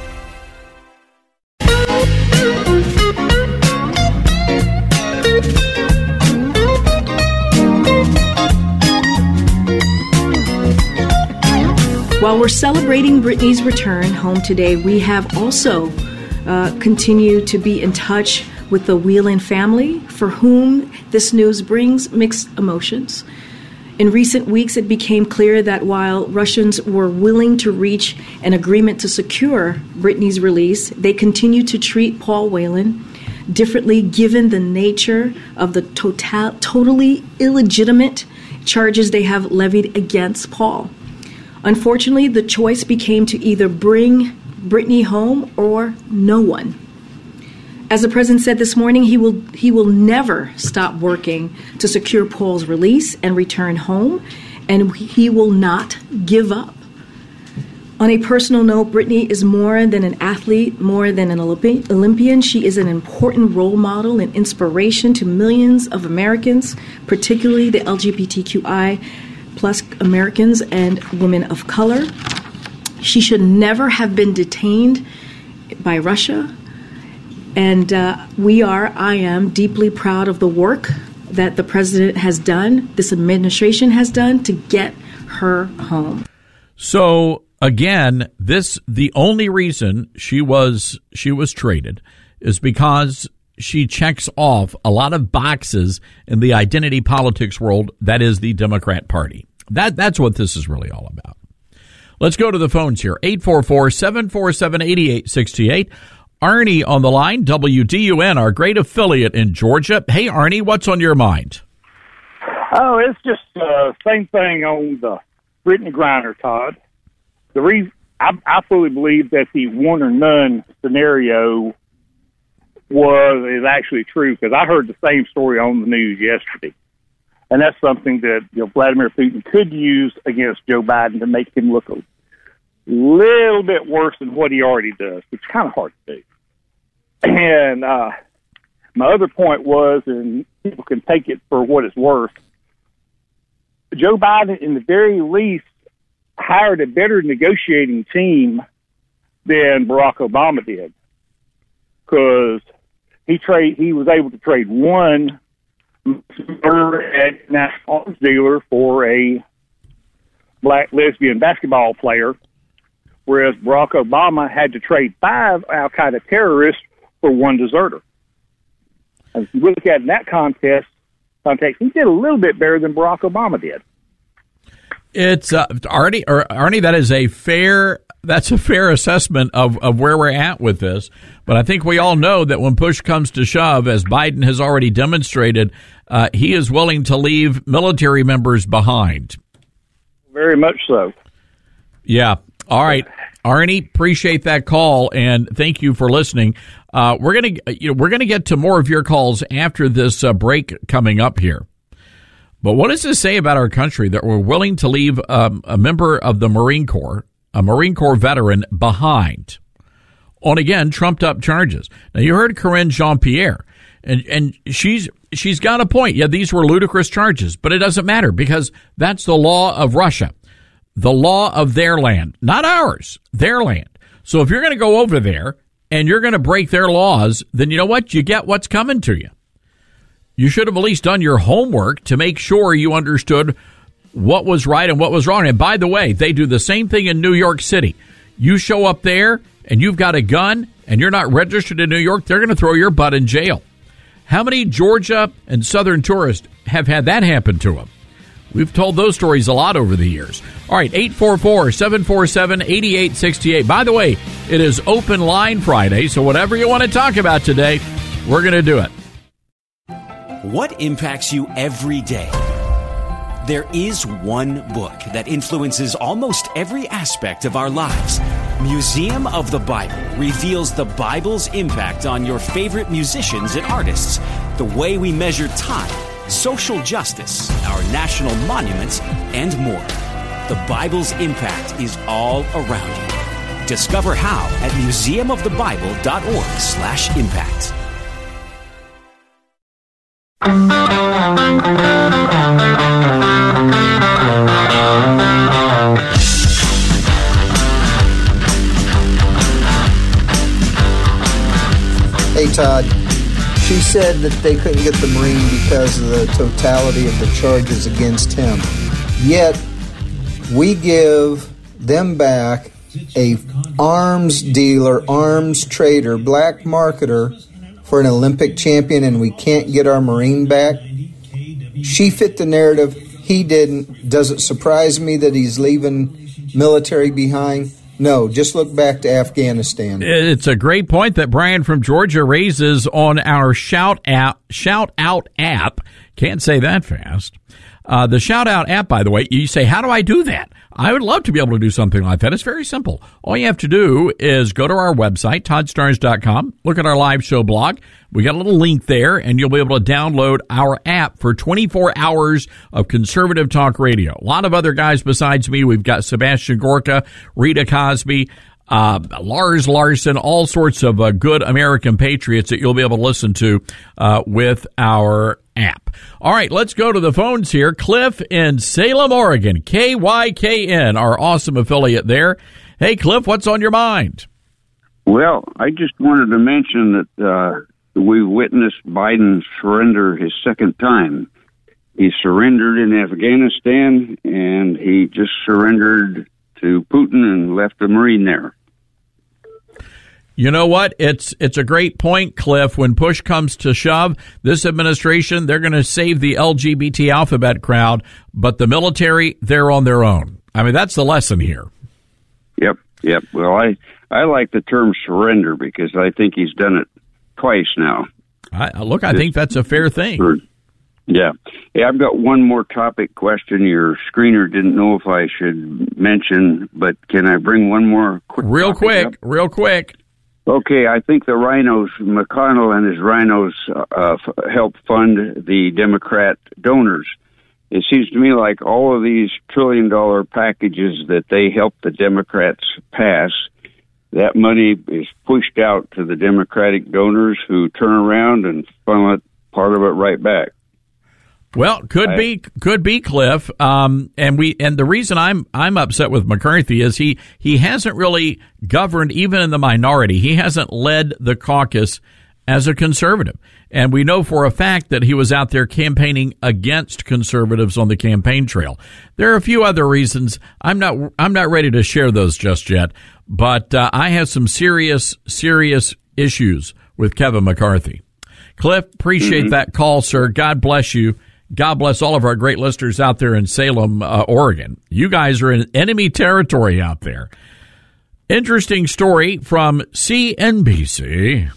While we're celebrating Brittany's return home today, we have also continued to be in touch with the Whelan family, for whom this news brings mixed emotions. In recent weeks, it became clear that while Russians were willing to reach an agreement to secure Brittany's release, they continue to treat Paul Whelan differently given the nature of the totally illegitimate charges they have levied against Paul. Unfortunately, the choice became to either bring Brittany home or no one. As the president said this morning, he will never stop working to secure Paul's release and return home, and he will not give up. On a personal note, Brittany is more than an athlete, more than an Olympian. She is an important role model and inspiration to millions of Americans, particularly the LGBTQI plus Americans and women of color. She should never have been detained by Russia. And I am deeply proud of the work that the president has done, this administration has done, to get her home. So again, the only reason she was traded is because she checks off a lot of boxes in the identity politics world that is the Democrat Party. That's what this is really all about. Let's go to the phones here. 844-747-8868. Arnie on the line, WDUN, our great affiliate in Georgia. Hey, Arnie, what's on your mind? Oh, it's just the same thing on the Brittany Griner, Todd. I fully believe that the one or none scenario is actually true, because I heard the same story on the news yesterday. And that's something that Vladimir Putin could use against Joe Biden to make him look a little bit worse than what he already does, which is kind of hard to do. And my other point was, and people can take it for what it's worth, Joe Biden, in the very least, hired a better negotiating team than Barack Obama did, because he was able to trade one national arms dealer for a black lesbian basketball player, whereas Barack Obama had to trade 5 al-Qaeda terrorists for one deserter. And if you look at it in that context, he did a little bit better than Barack Obama did. It's Arnie. That's a fair assessment of where we're at with this. But I think we all know that when push comes to shove, as Biden has already demonstrated, he is willing to leave military members behind. Very much so. Yeah. All right. Arnie, appreciate that call, and thank you for listening. We're gonna get to more of your calls after this break coming up here. But what does this say about our country that we're willing to leave a member of the Marine Corps, a Marine Corps veteran, behind on, again, trumped-up charges? Now, you heard Karine Jean-Pierre, and she's got a point. Yeah, these were ludicrous charges, but it doesn't matter because that's the law of Russia, the law of their land, not ours, their land. So if you're going to go over there and you're going to break their laws, then you know what? You get what's coming to you. You should have at least done your homework to make sure you understood what was right and what was wrong. And by the way, they do the same thing in New York City. You show up there and you've got a gun and you're not registered in New York, they're going to throw your butt in jail. How many Georgia and Southern tourists have had that happen to them? We've told those stories a lot over the years. All right, 844-747-8868. By the way, it is Open Line Friday, so whatever you want to talk about today, we're going to do it. What impacts you every day? There is one book that influences almost every aspect of our lives. Museum of the Bible reveals the Bible's impact on your favorite musicians and artists, the way we measure time, social justice, our national monuments, and more. The Bible's impact is all around you. Discover how at museumofthebible.org/impact. Hey Todd, she said that they couldn't get the Marine because of the totality of the charges against him. Yet, we give them back a arms dealer, arms trader, black marketer for an Olympic champion, and we can't get our Marine back. She fit the narrative. He didn't. Does it surprise me that he's leaving military behind? No, just look back to Afghanistan. It's a great point that Brian from Georgia raises on our Shout Out app. Can't say that fast. The Shout Out app, by the way, you say, how do I do that? I would love to be able to do something like that. It's very simple. All you have to do is go to our website, ToddStarnes.com, look at our live show blog. We got a little link there, and you'll be able to download our app for 24 hours of conservative talk radio. A lot of other guys besides me. We've got Sebastian Gorka, Rita Cosby, Lars Larson, all sorts of good American patriots that you'll be able to listen to with our app. All right, let's go to the phones here. Cliff in Salem, Oregon, KYKN, our awesome affiliate there. Hey, Cliff, what's on your mind? Well, I just wanted to mention that we witnessed Biden surrender his second time. He surrendered in Afghanistan, and he just surrendered to Putin and left a Marine there. You know what? It's a great point, Cliff. When push comes to shove, this administration, they're going to save the LGBT alphabet crowd, but the military, they're on their own. I mean, that's the lesson here. Yep. Well, I like the term surrender because I think he's done it twice now. I think that's a fair thing. Yeah. Hey, I've got one more topic question. Your screener didn't know if I should mention, but can I bring one more quick Real quick. Okay, I think the rhinos, McConnell and his rhinos help fund the Democrat donors. It seems to me like all of these trillion-dollar packages that they help the Democrats pass, that money is pushed out to the Democratic donors who turn around and funnel it, part of it right back. Well, could be, Cliff. And the reason I'm upset with McCarthy is he hasn't really governed even in the minority. He hasn't led the caucus as a conservative. And we know for a fact that he was out there campaigning against conservatives on the campaign trail. There are a few other reasons. I'm not ready to share those just yet, but I have some serious issues with Kevin McCarthy. Cliff, appreciate that call, sir. God bless you. God bless all of our great listeners out there in Salem, Oregon. You guys are in enemy territory out there. Interesting story from CNBC.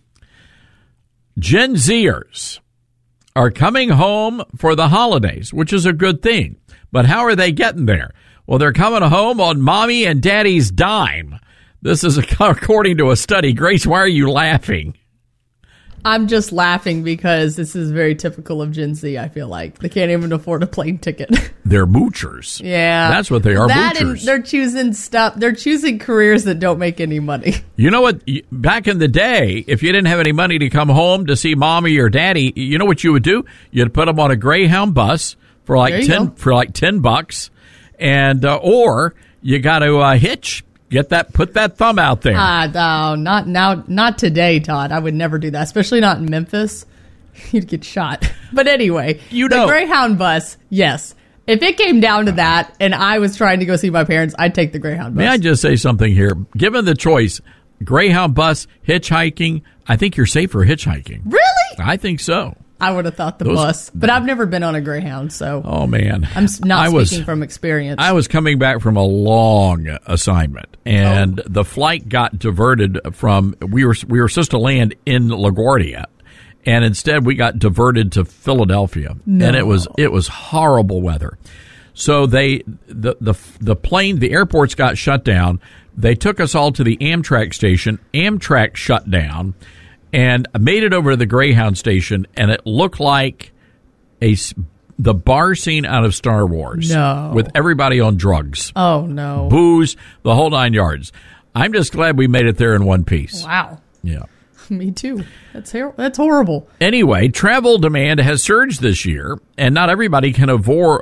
Gen Zers are coming home for the holidays, which is a good thing. But how are they getting there? Well, they're coming home on mommy and daddy's dime. This is according to a study. Grace, why are you laughing? I'm just laughing because this is very typical of Gen Z, I feel like. They can't even afford a plane ticket. They're moochers. Yeah. That's what they are, that moochers. And they're choosing stuff. They're choosing careers that don't make any money. You know what? Back in the day, if you didn't have any money to come home to see mommy or daddy, you know what you would do? You'd put them on a Greyhound bus for like $10, and or you got to hitch. Put that thumb out there. No, not today, Todd. I would never do that, especially not in Memphis. You'd get shot. But anyway, the Greyhound bus, yes. If it came down to that and I was trying to go see my parents, I'd take the Greyhound bus. May I just say something here? Given the choice, Greyhound bus, hitchhiking, I think you're safer hitchhiking. Really? I think so. I would have thought the bus, but I've never been on a Greyhound, so. Oh, man. I'm not speaking from experience. I was coming back from a long assignment, and the flight got diverted from, we were supposed to land in LaGuardia, and instead we got diverted to Philadelphia, and it was horrible weather. So the airports got shut down. They took us all to the Amtrak station. Amtrak shut down. And I made it over to the Greyhound station, and it looked like the bar scene out of Star Wars. No. With everybody on drugs. Oh, no. Booze, the whole 9 yards. I'm just glad we made it there in one piece. Wow. Yeah. Me too. That's horrible. Anyway, travel demand has surged this year, and not everybody can afford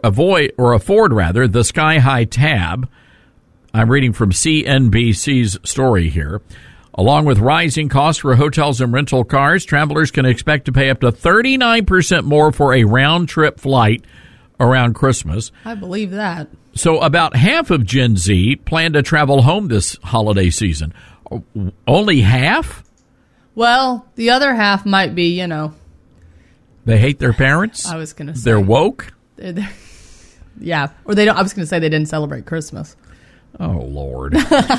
the sky-high tab. I'm reading from CNBC's story here. Along with rising costs for hotels and rental cars, travelers can expect to pay up to 39% more for a round-trip flight around Christmas. I believe that. So about half of Gen Z plan to travel home this holiday season. Only half? Well, the other half might be, They hate their parents? I was going to say. They're woke? Yeah. Or they don't. I was going to say they didn't celebrate Christmas. Oh, Lord.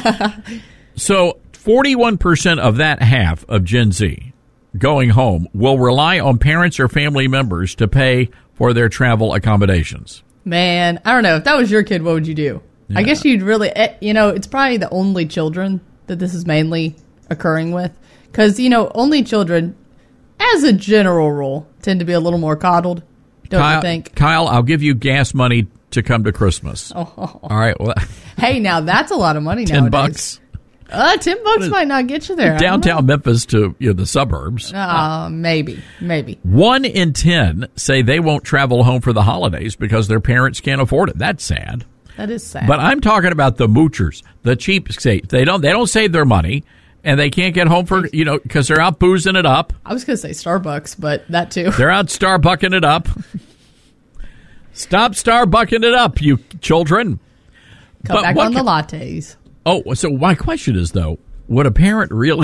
So 41% of that half of Gen Z going home will rely on parents or family members to pay for their travel accommodations. Man, I don't know. If that was your kid, what would you do? Yeah. I guess you'd really, it's probably the only children that this is mainly occurring with. Because, only children, as a general rule, tend to be a little more coddled, don't you think? Kyle, I'll give you gas money to come to Christmas. Oh. All right. Well, hey, now that's a lot of money $10. nowadays. $10 might not get you there. Downtown Memphis to the suburbs. Maybe. 1 in 10 say they won't travel home for the holidays because their parents can't afford it. That's sad. That is sad. But I'm talking about the moochers, the cheapskates. They don't save their money, and they can't get home for because they're out boozing it up. I was going to say Starbucks, but that too. They're out Starbucking it up. Stop Starbucking it up, you children. Cut back on the lattes. Oh, so my question is, though, would a parent really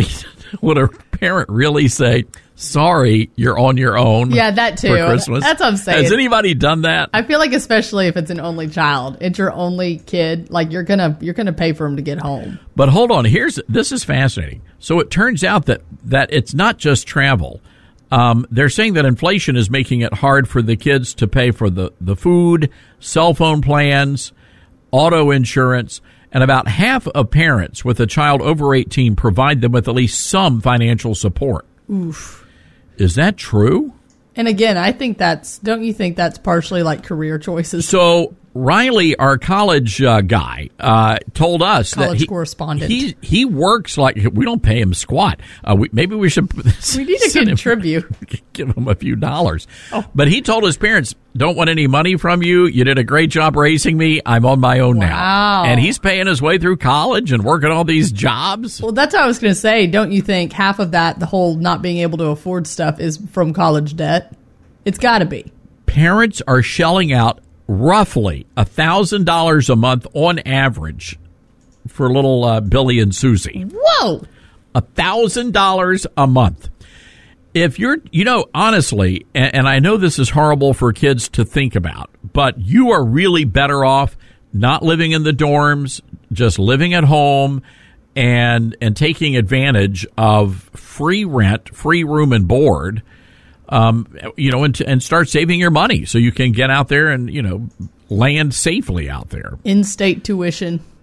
say, sorry, you're on your own? Yeah, that too. For Christmas? That's what I'm saying. Has anybody done that? I feel like especially if it's an only child, it's your only kid, like you're gonna pay for him to get home. But hold on, this is fascinating. So it turns out that it's not just travel. They're saying that inflation is making it hard for the kids to pay for the food, cell phone plans, auto insurance. And about half of parents with a child over 18 provide them with at least some financial support. Oof. Is that true? And again, don't you think that's partially like career choices? So Riley, our college guy, told us college that correspondent. He works like we don't pay him squat. Maybe we should. We need to contribute. Give him a few dollars. Oh. But he told his parents, "Don't want any money from you. You did a great job raising me. I'm on my own now." And he's paying his way through college and working all these jobs. Well, that's what I was going to say. Don't you think half of that, the whole not being able to afford stuff, is from college debt? It's got to be. Parents are shelling out roughly $1,000 a month on average for little Billy and Susie. Whoa! $1,000 a month. If you're, honestly, and I know this is horrible for kids to think about, but you are really better off not living in the dorms, just living at home and taking advantage of free rent, free room and board. And start saving your money so you can get out there and, land safely out there. In-state tuition.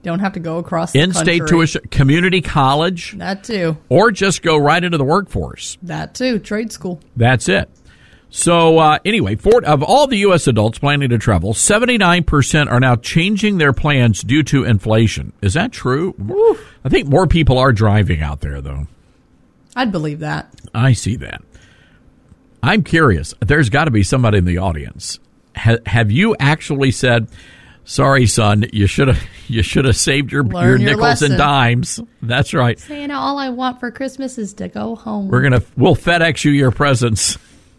Don't have to go across the in-state country. tuition, community college. That too. Or just go right into the workforce. That too. Trade school. That's it. So anyway, of all the U.S. adults planning to travel, 79% are now changing their plans due to inflation. Is that true? Woo. I think more people are driving out there, though. I'd believe that. I see that. I'm curious. There's got to be somebody in the audience. Have you actually said, "Sorry, son, you should have saved your nickels lesson. and dimes"? That's right. Saying all I want for Christmas is to go home. We'll FedEx you your presents.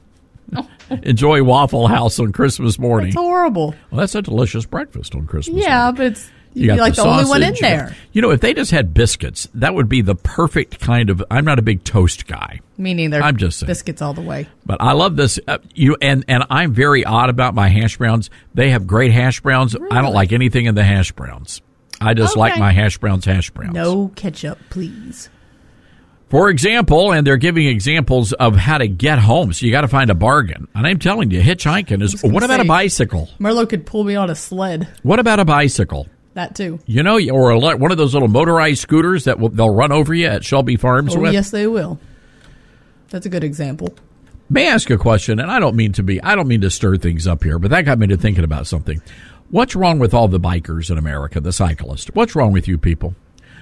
Enjoy Waffle House on Christmas morning. It's horrible. Well, that's a delicious breakfast on Christmas morning. Yeah, but it's You got like the only one in sausage, there. if they just had biscuits, that would be the perfect kind of. I'm not a big toast guy. Meaning they're I'm just saying. biscuits all the way. But I love this. And I'm very odd about my hash browns. They have great hash browns. Really? I don't like anything in the hash browns. I just like my hash browns. No ketchup, please. For example, and they're giving examples of how to get home. So you got to find a bargain. And I'm telling you, hitchhiking is. What about a bicycle? Merlot could pull me on a sled. What about a bicycle? That too. Or one of those little motorized scooters that they'll run over you at Shelby Farms with. Yes, they will. That's a good example. May I ask a question? And I don't mean to stir things up here, but that got me to thinking about something. What's wrong with all the bikers in America, the cyclists? What's wrong with you people?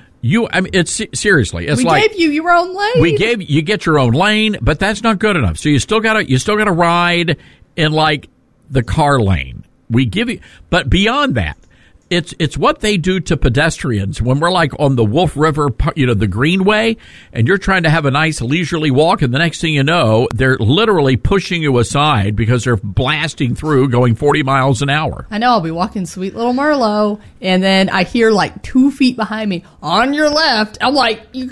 It's seriously. It's we gave you your own lane. You get your own lane, but that's not good enough. So you still gotta ride in like the car lane. We give you, but beyond that, it's what they do to pedestrians when we're like on the Wolf River, the Greenway, and you're trying to have a nice leisurely walk, and the next thing you know, they're literally pushing you aside because they're blasting through, going 40 miles an hour. I know. I'll be walking sweet little Merlot, and then I hear like 2 feet behind me, on your left. I'm like, you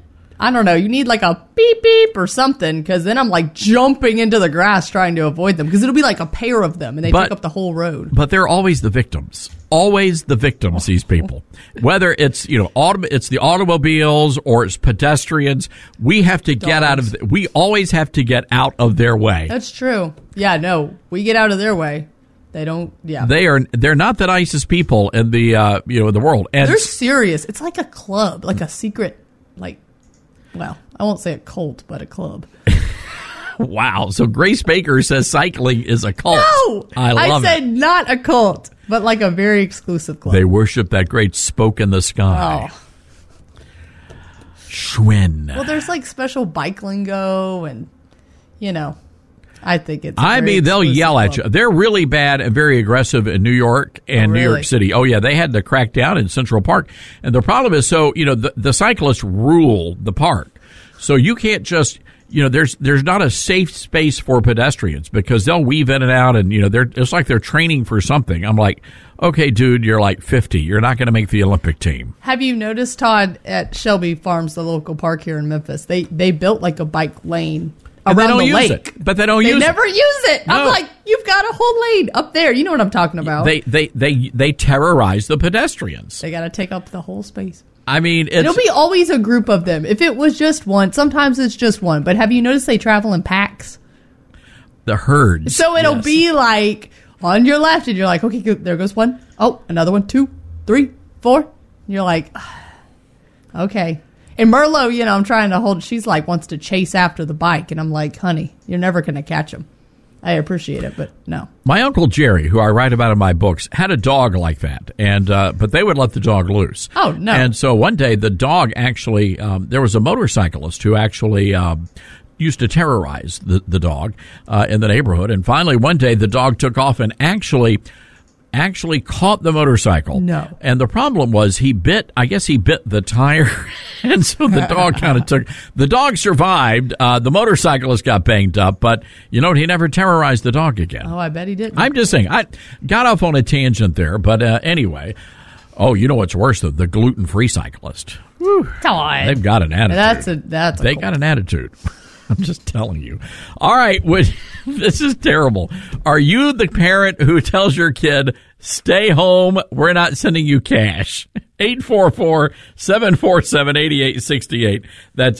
need like a beep beep or something, because then I'm like jumping into the grass trying to avoid them, because it'll be like a pair of them, and they take up the whole road. But they're always the victims. Always the victims, these people. Whether it's, it's the automobiles or it's pedestrians, we have to get we always have to get out of their way. That's true. Yeah, no, we get out of their way. They don't, yeah. They're not the nicest people in the, the world. And they're serious. It's like a club, like a secret, well, I won't say a cult, but a club. Wow. So Grace Baker says cycling is a cult. No! I said not a cult, but like a very exclusive club. They worship that great spoke in the sky. Oh. Schwinn. Well, there's like special bike lingo and, I think it's they'll yell at you. They're really bad and very aggressive in New York and New York City. Oh, yeah, they had to crack down in Central Park. And the problem is, the cyclists rule the park. So you can't just... there's not a safe space for pedestrians because they'll weave in and out, and it's like they're training for something. I'm like, okay, dude, you're like 50. You're not going to make the Olympic team. Have you noticed, Todd, at Shelby Farms, the local park here in Memphis, they built like a bike lane around the lake, but they don't use it. They never use it. No. I'm like, you've got a whole lane up there. You know what I'm talking about? They terrorize the pedestrians. They got to take up the whole space. I mean, it'll be always a group of them. If it was just one, sometimes it's just one. But have you noticed they travel in packs? The herds. So it'll be like on your left, and you're like, okay, there goes one. Oh, another one, 2, 3, 4. And you're like, okay. And Merlot, I'm trying to hold. She's like wants to chase after the bike, and I'm like, honey, you're never going to catch him. I appreciate it, but no. My Uncle Jerry, who I write about in my books, had a dog like that, and but they would let the dog loose. Oh, no. And so one day the dog actually, there was a motorcyclist who actually used to terrorize the dog in the neighborhood, and finally one day the dog took off and actually caught the motorcycle. No. And the problem was he bit the tire, and so the dog the dog survived. The motorcyclist got banged up, but he never terrorized the dog again. Oh, I bet he didn't. I'm just saying, I got off on a tangent there, but anyway. Oh, you know what's worse though? The gluten-free cyclist. Whew. Come on. They've got an attitude. They got an attitude. I'm just telling you. All right, this is terrible. Are you the parent who tells your kid, stay home, we're not sending you cash? 844-747-8868. That's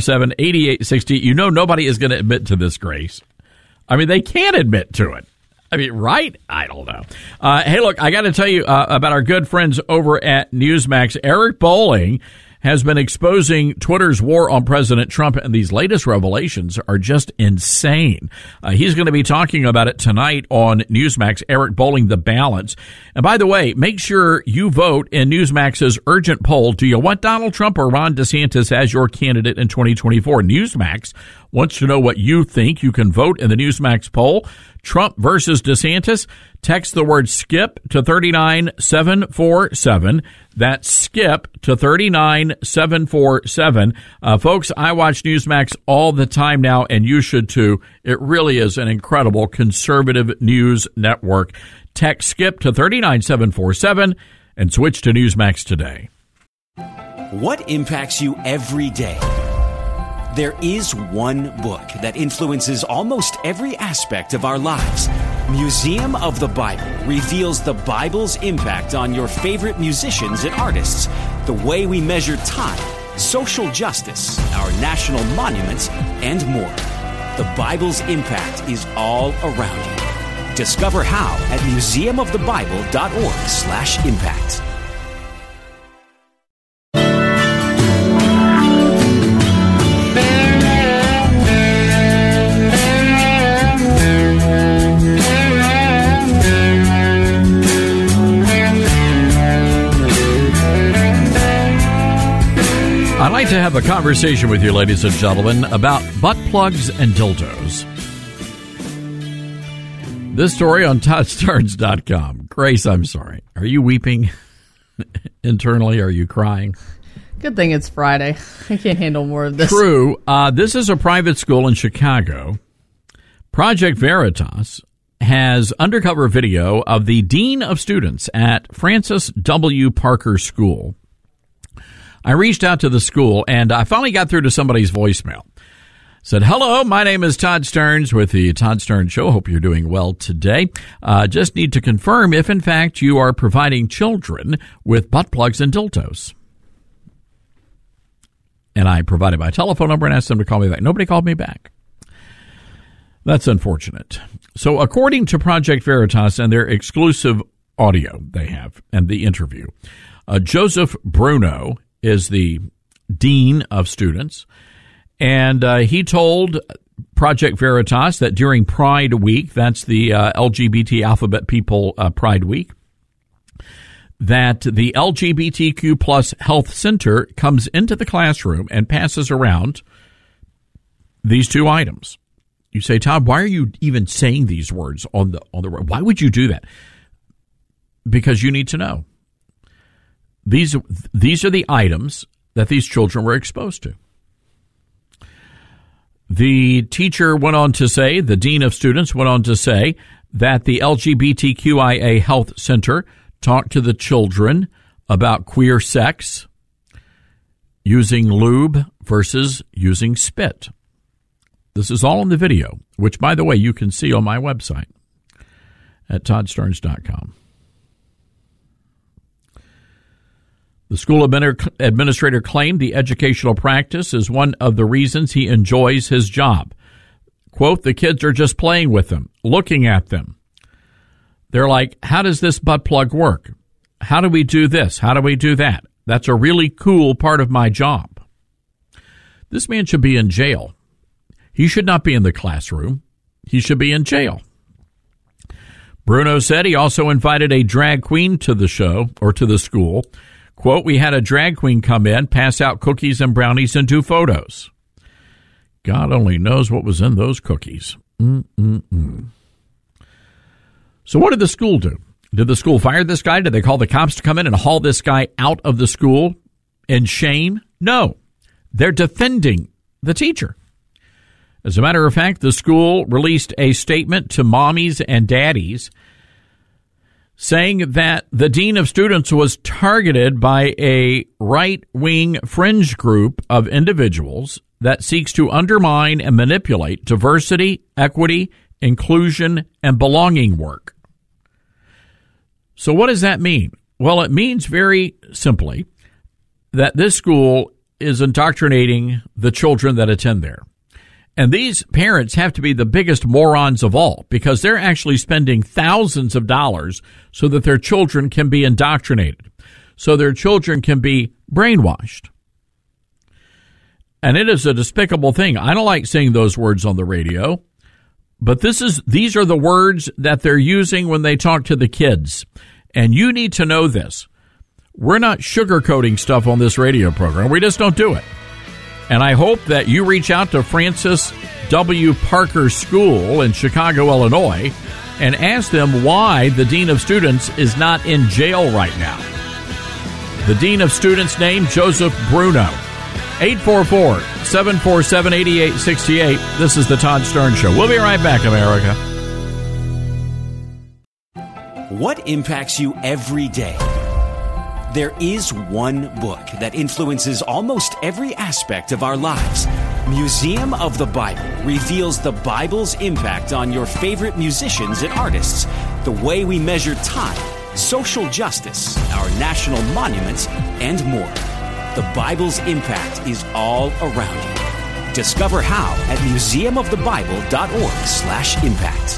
844-747-8868. Nobody is going to admit to this, Grace. I mean, they can't admit to it. I mean, right? I don't know. Hey, look, I got to tell you about our good friends over at Newsmax. Eric Bolling has been exposing Twitter's war on President Trump, and these latest revelations are just insane. He's going to be talking about it tonight on Newsmax. Eric Bolling, The Balance. And by the way, make sure you vote in Newsmax's urgent poll. Do you want Donald Trump or Ron DeSantis as your candidate in 2024? Newsmax wants to know what you think. You can vote in the Newsmax poll. Trump versus DeSantis. Text the word SKIP to 39747. That's SKIP to 39747. Folks, I watch Newsmax all the time now, and you should too. It really is an incredible conservative news network. Text SKIP to 39747 and switch to Newsmax today. What impacts you every day? There is one book that influences almost every aspect of our lives. Museum of the Bible reveals the Bible's impact on your favorite musicians and artists, the way we measure time, social justice, our national monuments, and more. The Bible's impact is all around you. Discover how at museumofthebible.org/impact. I'd like to have a conversation with you, ladies and gentlemen, about butt plugs and dildos. This story on ToddStarnes.com. Grace, I'm sorry. Are you weeping internally? Are you crying? Good thing it's Friday. I can't handle more of this. True. This is a private school in Chicago. Project Veritas has undercover video of the dean of students at Francis W. Parker School. I reached out to the school, and I finally got through to somebody's voicemail. Said, hello, my name is Todd Starnes with the Todd Starnes Show. Hope you're doing well today. Just need to confirm if, in fact, you are providing children with butt plugs and dildos. And I provided my telephone number and asked them to call me back. Nobody called me back. That's unfortunate. So according to Project Veritas and their exclusive audio they have and the interview, Joseph Bruno is the dean of students, and he told Project Veritas that during Pride Week, that's the LGBT Alphabet People Pride Week, that the LGBTQ plus Health Center comes into the classroom and passes around these two items. You say, Todd, why are you even saying these words on the why would you do that? Because you need to know. These are the items that these children were exposed to. The teacher went on to say, the dean of students went on to say that the LGBTQIA Health Center talked to the children about queer sex, using lube versus using spit. This is all in the video, which, by the way, you can see on my website at ToddStarnes.com. The school administrator claimed the educational practice is one of the reasons he enjoys his job. Quote, the kids are just playing with them, looking at them. They're like, how does this butt plug work? How do we do this? How do we do that? That's a really cool part of my job. This man should be in jail. He should not be in the classroom. He should be in jail. Bruno said he also invited a drag queen to the show or to the school. Quote, we had a drag queen come in, pass out cookies and brownies, and do photos. God only knows what was in those cookies. So what did the school do? Did the school fire this guy? Did they call the cops to come in and haul this guy out of the school in shame? No. They're defending the teacher. As a matter of fact, the school released a statement to mommies and daddies saying that the dean of students was targeted by a right-wing fringe group of individuals that seeks to undermine and manipulate diversity, equity, inclusion, and belonging work. So what does that mean? Well, it means very simply that this school is indoctrinating the children that attend there. And these parents have to be the biggest morons of all because they're actually spending thousands of dollars so that their children can be indoctrinated, so their children can be brainwashed. And it is a despicable thing. I don't like saying those words on the radio, but these are the words that they're using when they talk to the kids. And you need to know this. We're not sugarcoating stuff on this radio program. We just don't do it. And I hope that you reach out to Francis W. Parker School in Chicago, Illinois, and ask them why the Dean of Students is not in jail right now. The Dean of Students name, Joseph Bruno. 844-747-8868. This is the Todd Stern Show. We'll be right back, America. What impacts you every day? There is one book that influences almost every aspect of our lives. Museum of the Bible reveals the Bible's impact on your favorite musicians and artists, the way we measure time, social justice, our national monuments, and more. The Bible's impact is all around you. Discover how at museumofthebible.org/impact.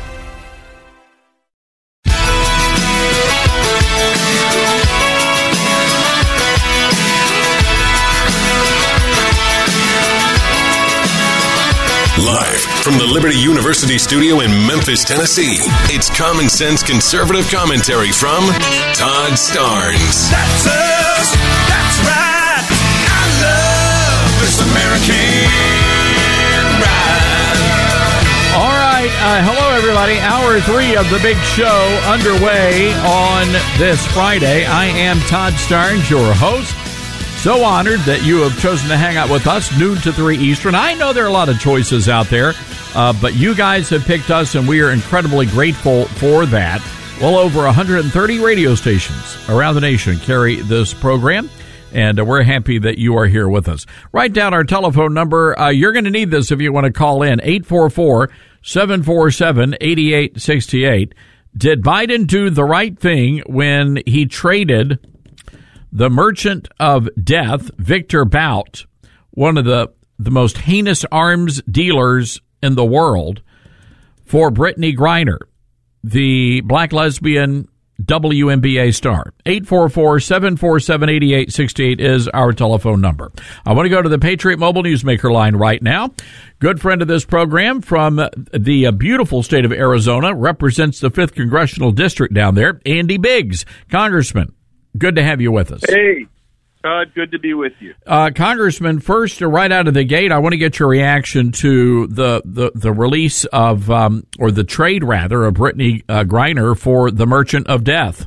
Live from the Liberty University studio in Memphis, Tennessee, it's Common Sense Conservative Commentary from Todd Starnes. That's us. That's right. I love this American ride. All right. Hello, everybody. Hour 3 of the big show underway on this Friday. I am Todd Starnes, your host. So honored that you have chosen to hang out with us, noon to 3 Eastern. I know there are a lot of choices out there, but you guys have picked us, and we are incredibly grateful for that. Well over 130 radio stations around the nation carry this program, and we're happy that you are here with us. Write down our telephone number. You're going to need this if you want to call in, 844-747-8868. Did Biden do the right thing when he traded the merchant of death, Victor Bout, one of the most heinous arms dealers in the world, for Brittany Griner, the black lesbian WNBA star? 844-747-8868 is our telephone number. I want to go to the Patriot Mobile Newsmaker line right now. Good friend of this program from the beautiful state of Arizona, represents the 5th Congressional District down there, Andy Biggs. Congressman, good to have you with us. Hey, Todd, good to be with you. Congressman, first, right out of the gate, I want to get your reaction to the release of, or the trade, rather, of Brittany Griner for the Merchant of Death.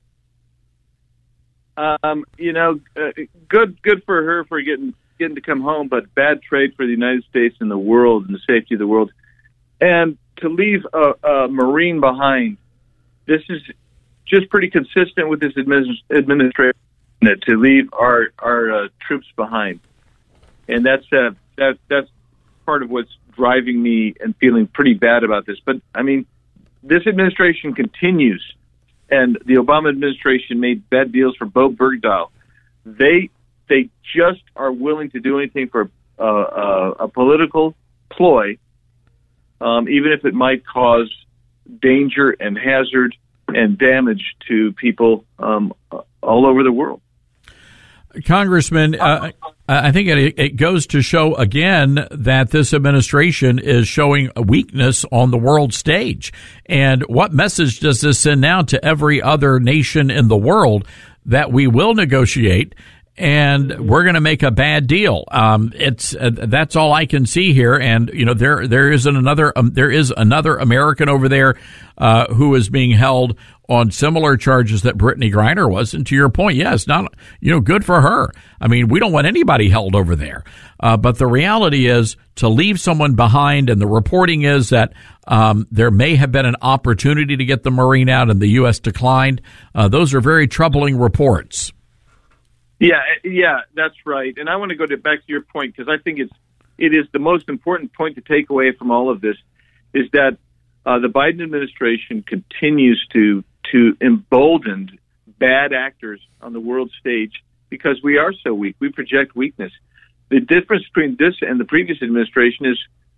Good for her for getting to come home, but bad trade for the United States and the world and the safety of the world. And to leave a Marine behind, this is just pretty consistent with this administration, to leave our troops behind, and that's part of what's driving me and feeling pretty bad about this. But I mean, this administration continues, and the Obama administration made bad deals for Bo Bergdahl. They just are willing to do anything for a political ploy, even if it might cause danger and hazard and damage to people all over the world. Congressman, I think it goes to show again that this administration is showing a weakness on the world stage. And what message does this send now to every other nation in the world that we will negotiate and we're going to make a bad deal? It's that's all I can see here. And there is another American over there who is being held on similar charges that Brittany Griner was. And to your point, yes, not good for her. I mean, we don't want anybody held over there. But the reality is to leave someone behind, and the reporting is that there may have been an opportunity to get the Marine out, and the U.S. declined. Those are very troubling reports. Yeah, that's right. And I want to go back to your point, because I think it is the most important point to take away from all of this, is that the Biden administration continues to embolden bad actors on the world stage because we are so weak. We project weakness. The difference between this and the previous administration is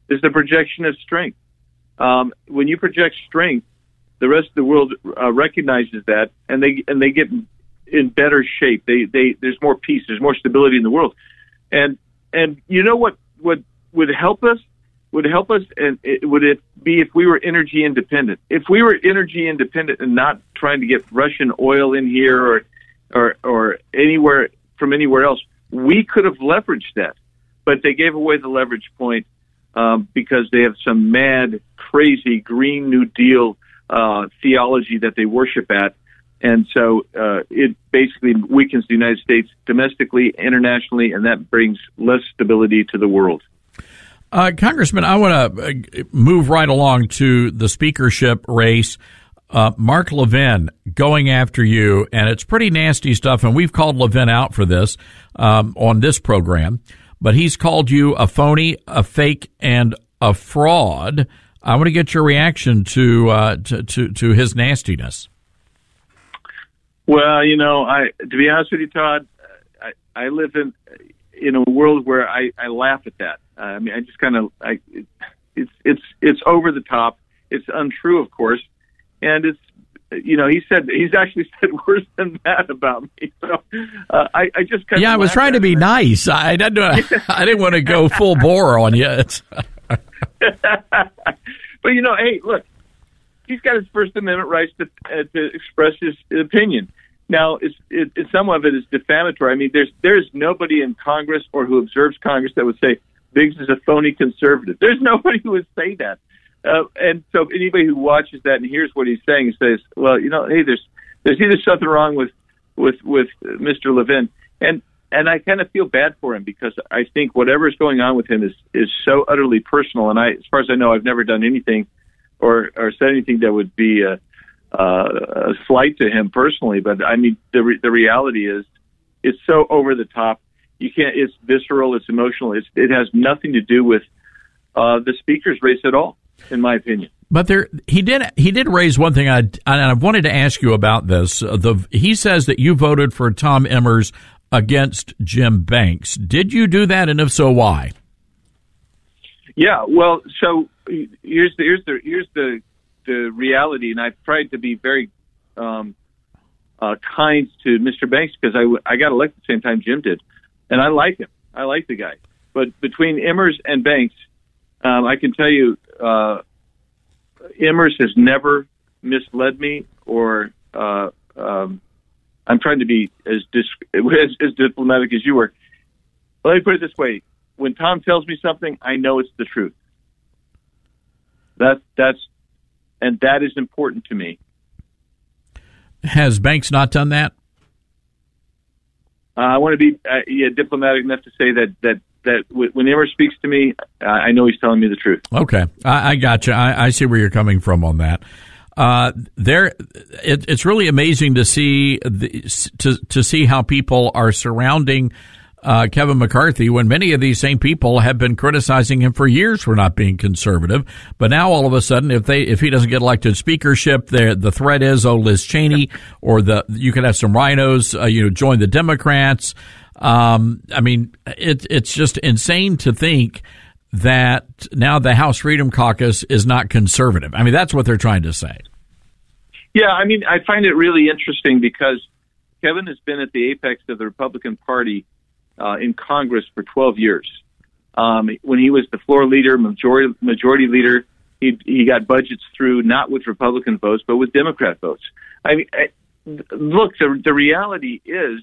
is the projection of strength. When you project strength, the rest of the world recognizes that, and they get in better shape. There's more peace, there's more stability in the world, and you know what would help us? And would it be if we were energy independent? If we were energy independent and not trying to get Russian oil in here or anywhere from anywhere else, we could have leveraged that. But they gave away the leverage point because they have some mad, crazy Green New Deal theology that they worship at. And so it basically weakens the United States domestically, internationally, and that brings less stability to the world. Congressman, I want to move right along to the speakership race. Mark Levin going after you, and it's pretty nasty stuff, and we've called Levin out for this on this program, but he's called you a phony, a fake, and a fraud. I want to get your reaction to his nastiness. Well, to be honest with you, Todd, I live in a world where I laugh at that. I mean, I just kind of it's over the top. It's untrue, of course, and it's he's actually said worse than that about me. So I just kind of I was trying to be nice. I didn't want to go full bore on you. But hey, look, he's got his First Amendment rights to express his opinion. Now, some of it is defamatory. I mean, there's nobody in Congress or who observes Congress that would say Biggs is a phony conservative. There's nobody who would say that. And so anybody who watches that and hears what he's saying says, well, hey, there's either something wrong with Mr. Levin. And I kind of feel bad for him because I think whatever is going on with him is so utterly personal. And as far as I know, I've never done anything or said anything that would be a slight to him personally. But I mean, the reality is it's so over the top. You can't. It's visceral. It's emotional. It has nothing to do with the speaker's race at all, in my opinion. But he did raise one thing, and I wanted to ask you about this. He says that you voted for Tom Emmers against Jim Banks. Did you do that, and if so, why? Yeah. Well, so here's the reality, and I've tried to be very kind to Mr. Banks because I got elected the same time Jim did. And I like him. I like the guy. But between Emmers and Banks, I can tell you, Emmers has never misled me, or I'm trying to be as diplomatic as you were. Let me put it this way: when Tom tells me something, I know it's the truth. That is important to me. Has Banks not done that? I want to be diplomatic enough to say that when Emmers speaks to me, I know he's telling me the truth. Okay, I got you. I see where you're coming from on that. It's really amazing to see to see how people are surrounding Kevin McCarthy when many of these same people have been criticizing him for years for not being conservative. But now all of a sudden, if he doesn't get elected speakership, the threat is, Liz Cheney, or you could have some rhinos, join the Democrats. I mean, it's just insane to think that now the House Freedom Caucus is not conservative. I mean, that's what they're trying to say. Yeah, I mean, I find it really interesting because Kevin has been at the apex of the Republican Party in Congress for 12 years. When he was the floor leader, majority leader, he got budgets through not with Republican votes, but with Democrat votes. I mean, look, the reality is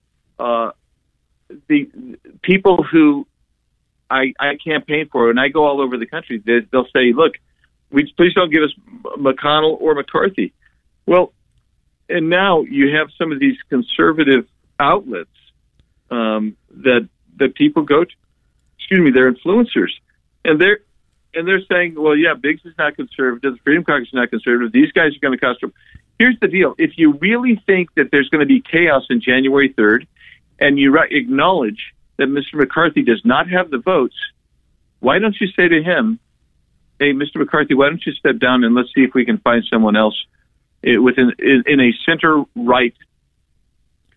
the people who I campaign for, and I go all over the country, they'll say, look, please don't give us McConnell or McCarthy. Well, and now you have some of these conservative outlets that people go to. Excuse me, they're influencers, and they're saying, well, yeah, Biggs is not conservative, the Freedom Caucus is not conservative. These guys are going to cost them. Here's the deal: if you really think that there's going to be chaos on January 3rd, and you acknowledge that Mr. McCarthy does not have the votes, why don't you say to him, hey, Mr. McCarthy, why don't you step down and let's see if we can find someone else in a center-right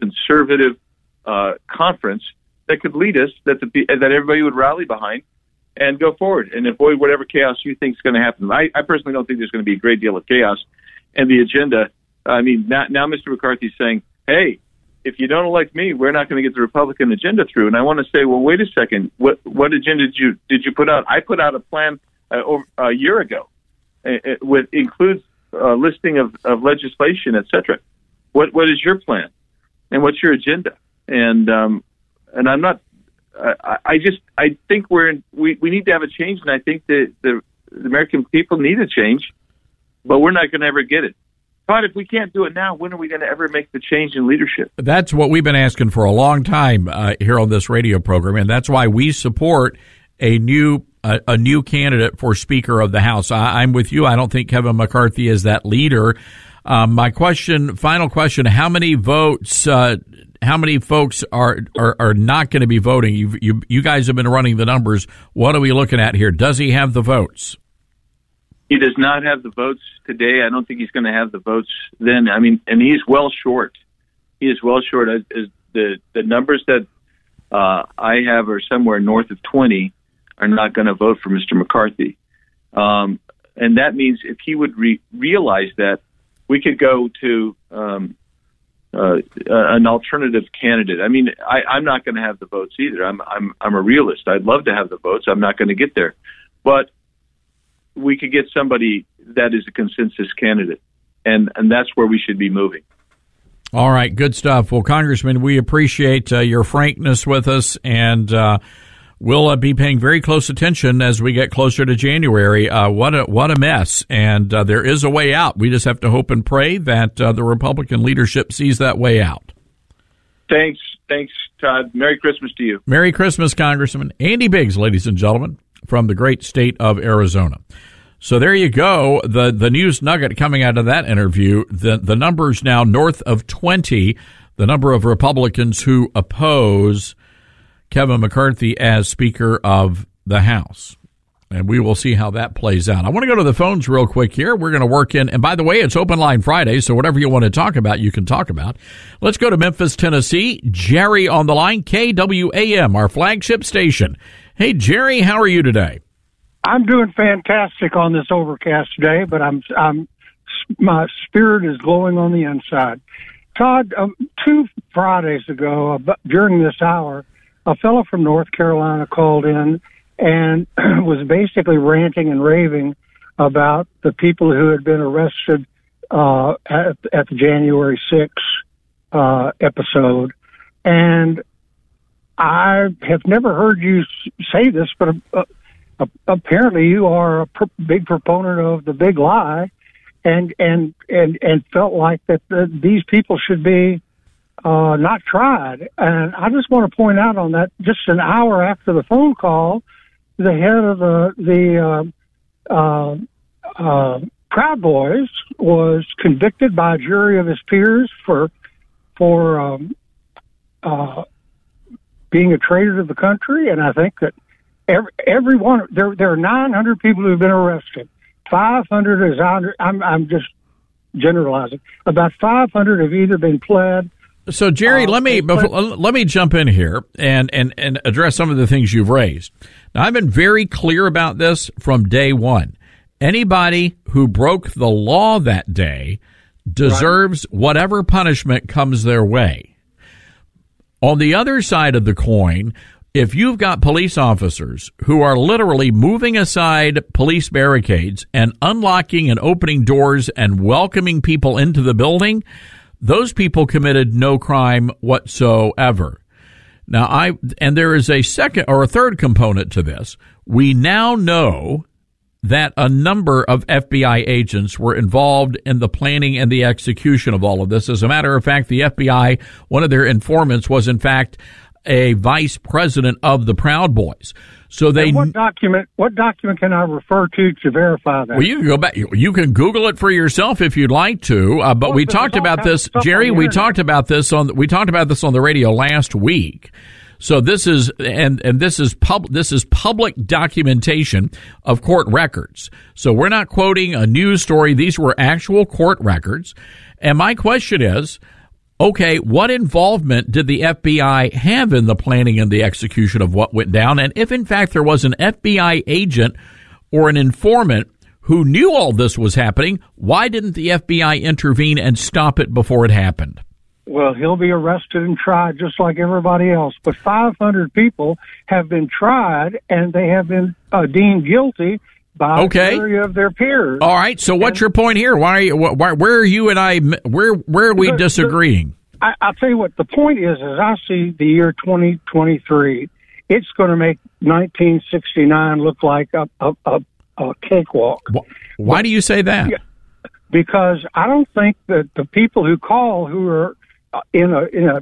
conservative conference that could lead us, that everybody would rally behind, and go forward and avoid whatever chaos you think is going to happen. I personally don't think there's going to be a great deal of chaos. And the agenda, I mean, now Mr. McCarthy's saying, hey, if you don't elect me, we're not going to get the Republican agenda through. And I want to say, well, wait a second. What agenda did you put out? I put out a plan a year ago. It includes a listing of legislation, et cetera. What is your plan? And what's your agenda? And I'm not. I think we need to have a change, and I think that the American people need a change, but we're not going to ever get it. But if we can't do it now, when are we going to ever make the change in leadership? That's what we've been asking for a long time here on this radio program, and that's why we support a new candidate for Speaker of the House. I'm with you. I don't think Kevin McCarthy is that leader. My final question: how many votes? How many folks are not going to be voting? You guys have been running the numbers. What are we looking at here? Does he have the votes? He does not have the votes today. I don't think he's going to have the votes then. I mean, and he's well short. He is well short. The numbers that I have are somewhere north of 20 are not going to vote for Mr. McCarthy. And that means if he would realize that, we could go to an alternative candidate. I mean, I'm not going to have the votes either. I'm a realist. I'd love to have the votes. I'm not going to get there. But we could get somebody that is a consensus candidate, and that's where we should be moving. All right, good stuff. Well, Congressman, we appreciate your frankness with us, and we'll be paying very close attention as we get closer to January. What a mess, and there is a way out. We just have to hope and pray that the Republican leadership sees that way out. Thanks, Todd. Merry Christmas to you. Merry Christmas, Congressman Andy Biggs, ladies and gentlemen, from the great state of Arizona. So there you go. The news nugget coming out of that interview, the numbers now north of 20, the number of Republicans who oppose Kevin McCarthy as Speaker of the House. And we will see how that plays out. I want to go to the phones real quick here. We're going to work in. And by the way, it's Open Line Friday, so whatever you want to talk about, you can talk about. Let's go to Memphis, Tennessee. Jerry on the line, KWAM, our flagship station. Hey, Jerry, how are you today? I'm doing fantastic on this overcast day, but my spirit is glowing on the inside. Todd, 2 Fridays ago, during this hour, a fellow from North Carolina called in and was basically ranting and raving about the people who had been arrested at the January 6th episode. And I have never heard you say this, but apparently you are a big proponent of the big lie, and felt like that these people should be not tried. And I just want to point out on that, just an hour after the phone call, the head of the Proud Boys was convicted by a jury of his peers for being a traitor to the country. And I think that everyone, there are 900 people who have been arrested. 500 is I'm just generalizing. About 500 have either been pled. So, Jerry, let me jump in here and address some of the things you've raised. Now, I've been very clear about this from day one. Anybody who broke the law that day deserves whatever punishment comes their way. On the other side of the coin, if you've got police officers who are literally moving aside police barricades and unlocking and opening doors and welcoming people into the building, those people committed no crime whatsoever. Now, there is a second or a third component to this. We now know that a number of FBI agents were involved in the planning and the execution of all of this. As a matter of fact, the FBI, one of their informants was, in fact, a vice president of the Proud Boys. So they. And what document can I refer to verify that? Well, you can go back. You can Google it for yourself if you'd like to. But we talked about this, Jerry. We talked about this on the radio last week. So this is this is public documentation of court records. So we're not quoting a news story. These were actual court records. And my question is, Okay, what involvement did the FBI have in the planning and the execution of what went down? And if, in fact, there was an FBI agent or an informant who knew all this was happening, why didn't the FBI intervene and stop it before it happened? Well, he'll be arrested and tried just like everybody else. But 500 people have been tried, and they have been deemed guilty by a jury of their peers. All right. So what's your point here? Why where are you and I? Where are we disagreeing? I'll tell you what the point is. As I see the year 2023, it's going to make 1969 look like a cakewalk. Why do you say that? Because I don't think that the people who call, who are in a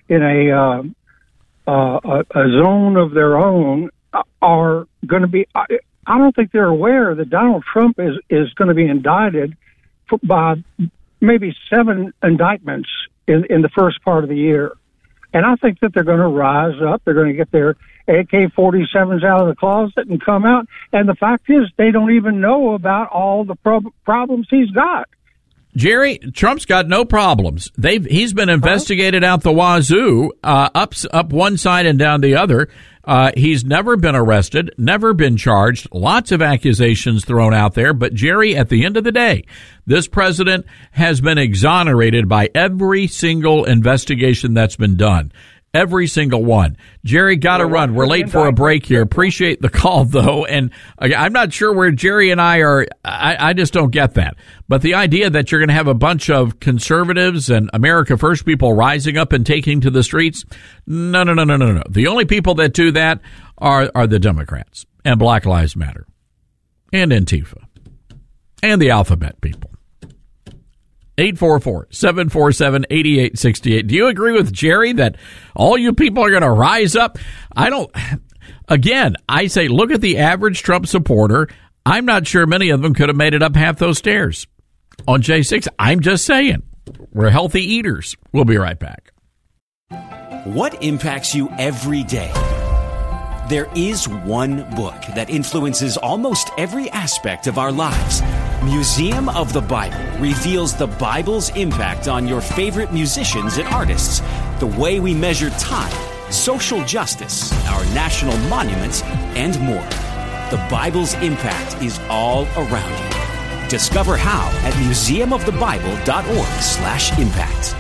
zone of their own, are going to be. I don't think they're aware that Donald Trump is going to be indicted by maybe 7 indictments in the first part of the year. And I think that they're going to rise up. They're going to get their AK-47s out of the closet and come out. And the fact is, they don't even know about all the problems he's got. Jerry, Trump's got no problems. He's been investigated out the wazoo, up one side and down the other. He's never been arrested, never been charged, lots of accusations thrown out there. But, Jerry, at the end of the day, this president has been exonerated by every single investigation that's been done. Every single one. Jerry, got to run. We're late for a break here. Appreciate the call, though. And I'm not sure where Jerry and I are. I just don't get that. But the idea that you're going to have a bunch of conservatives and America First people rising up and taking to the streets, no. The only people that do that are the Democrats and Black Lives Matter and Antifa and the alphabet people. 844-747-8868. Do you agree with Jerry that all you people are going to rise up? I don't. Again, I say look at the average Trump supporter. I'm not sure many of them could have made it up half those stairs on J6. I'm just saying. We're healthy eaters. We'll be right back. What impacts you every day? There is one book that influences almost every aspect of our lives. Museum of the Bible reveals the Bible's impact on your favorite musicians and artists, the way we measure time, social justice, our national monuments, and more. The Bible's impact is all around you. Discover how at museumofthebible.org/impact.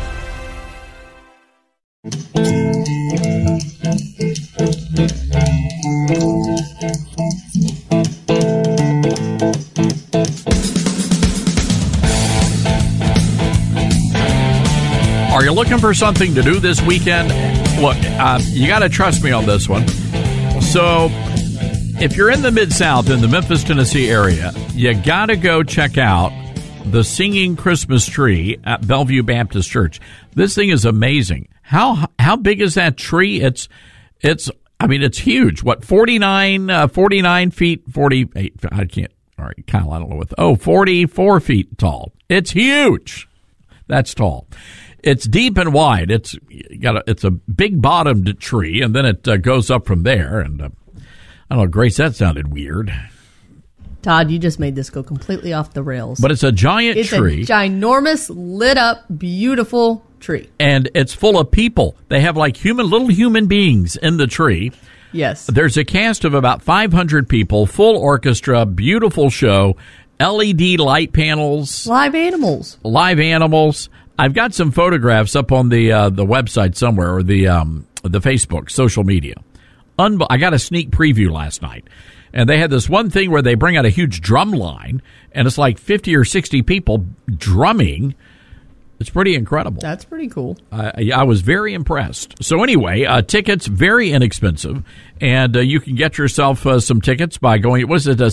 Are you looking for something to do this weekend? Look, you got to trust me on this one. So, if you're in the Mid-South, in the Memphis, Tennessee area, you got to go check out the Singing Christmas Tree at Bellevue Baptist Church. This thing is amazing. How big is that tree? It's huge. What, 49 feet, 48, I can't, all right, Kyle, I don't know what, 44 feet tall. It's huge. That's tall. It's deep and wide. It's a big bottomed tree, and then it goes up from there. And I don't know, Grace, that sounded weird. Todd, you just made this go completely off the rails. But it's a giant tree. It's a ginormous, lit up, beautiful tree. And it's full of people. They have like little human beings in the tree. Yes. There's a cast of about 500 people, full orchestra, beautiful show, LED light panels. Live animals. I've got some photographs up on the website somewhere, or the Facebook, social media. I got a sneak preview last night. And they had this one thing where they bring out a huge drum line, and it's like 50 or 60 people drumming. It's pretty incredible. That's pretty cool. I was very impressed. So anyway, tickets, very inexpensive, and you can get yourself some tickets by going, what is it,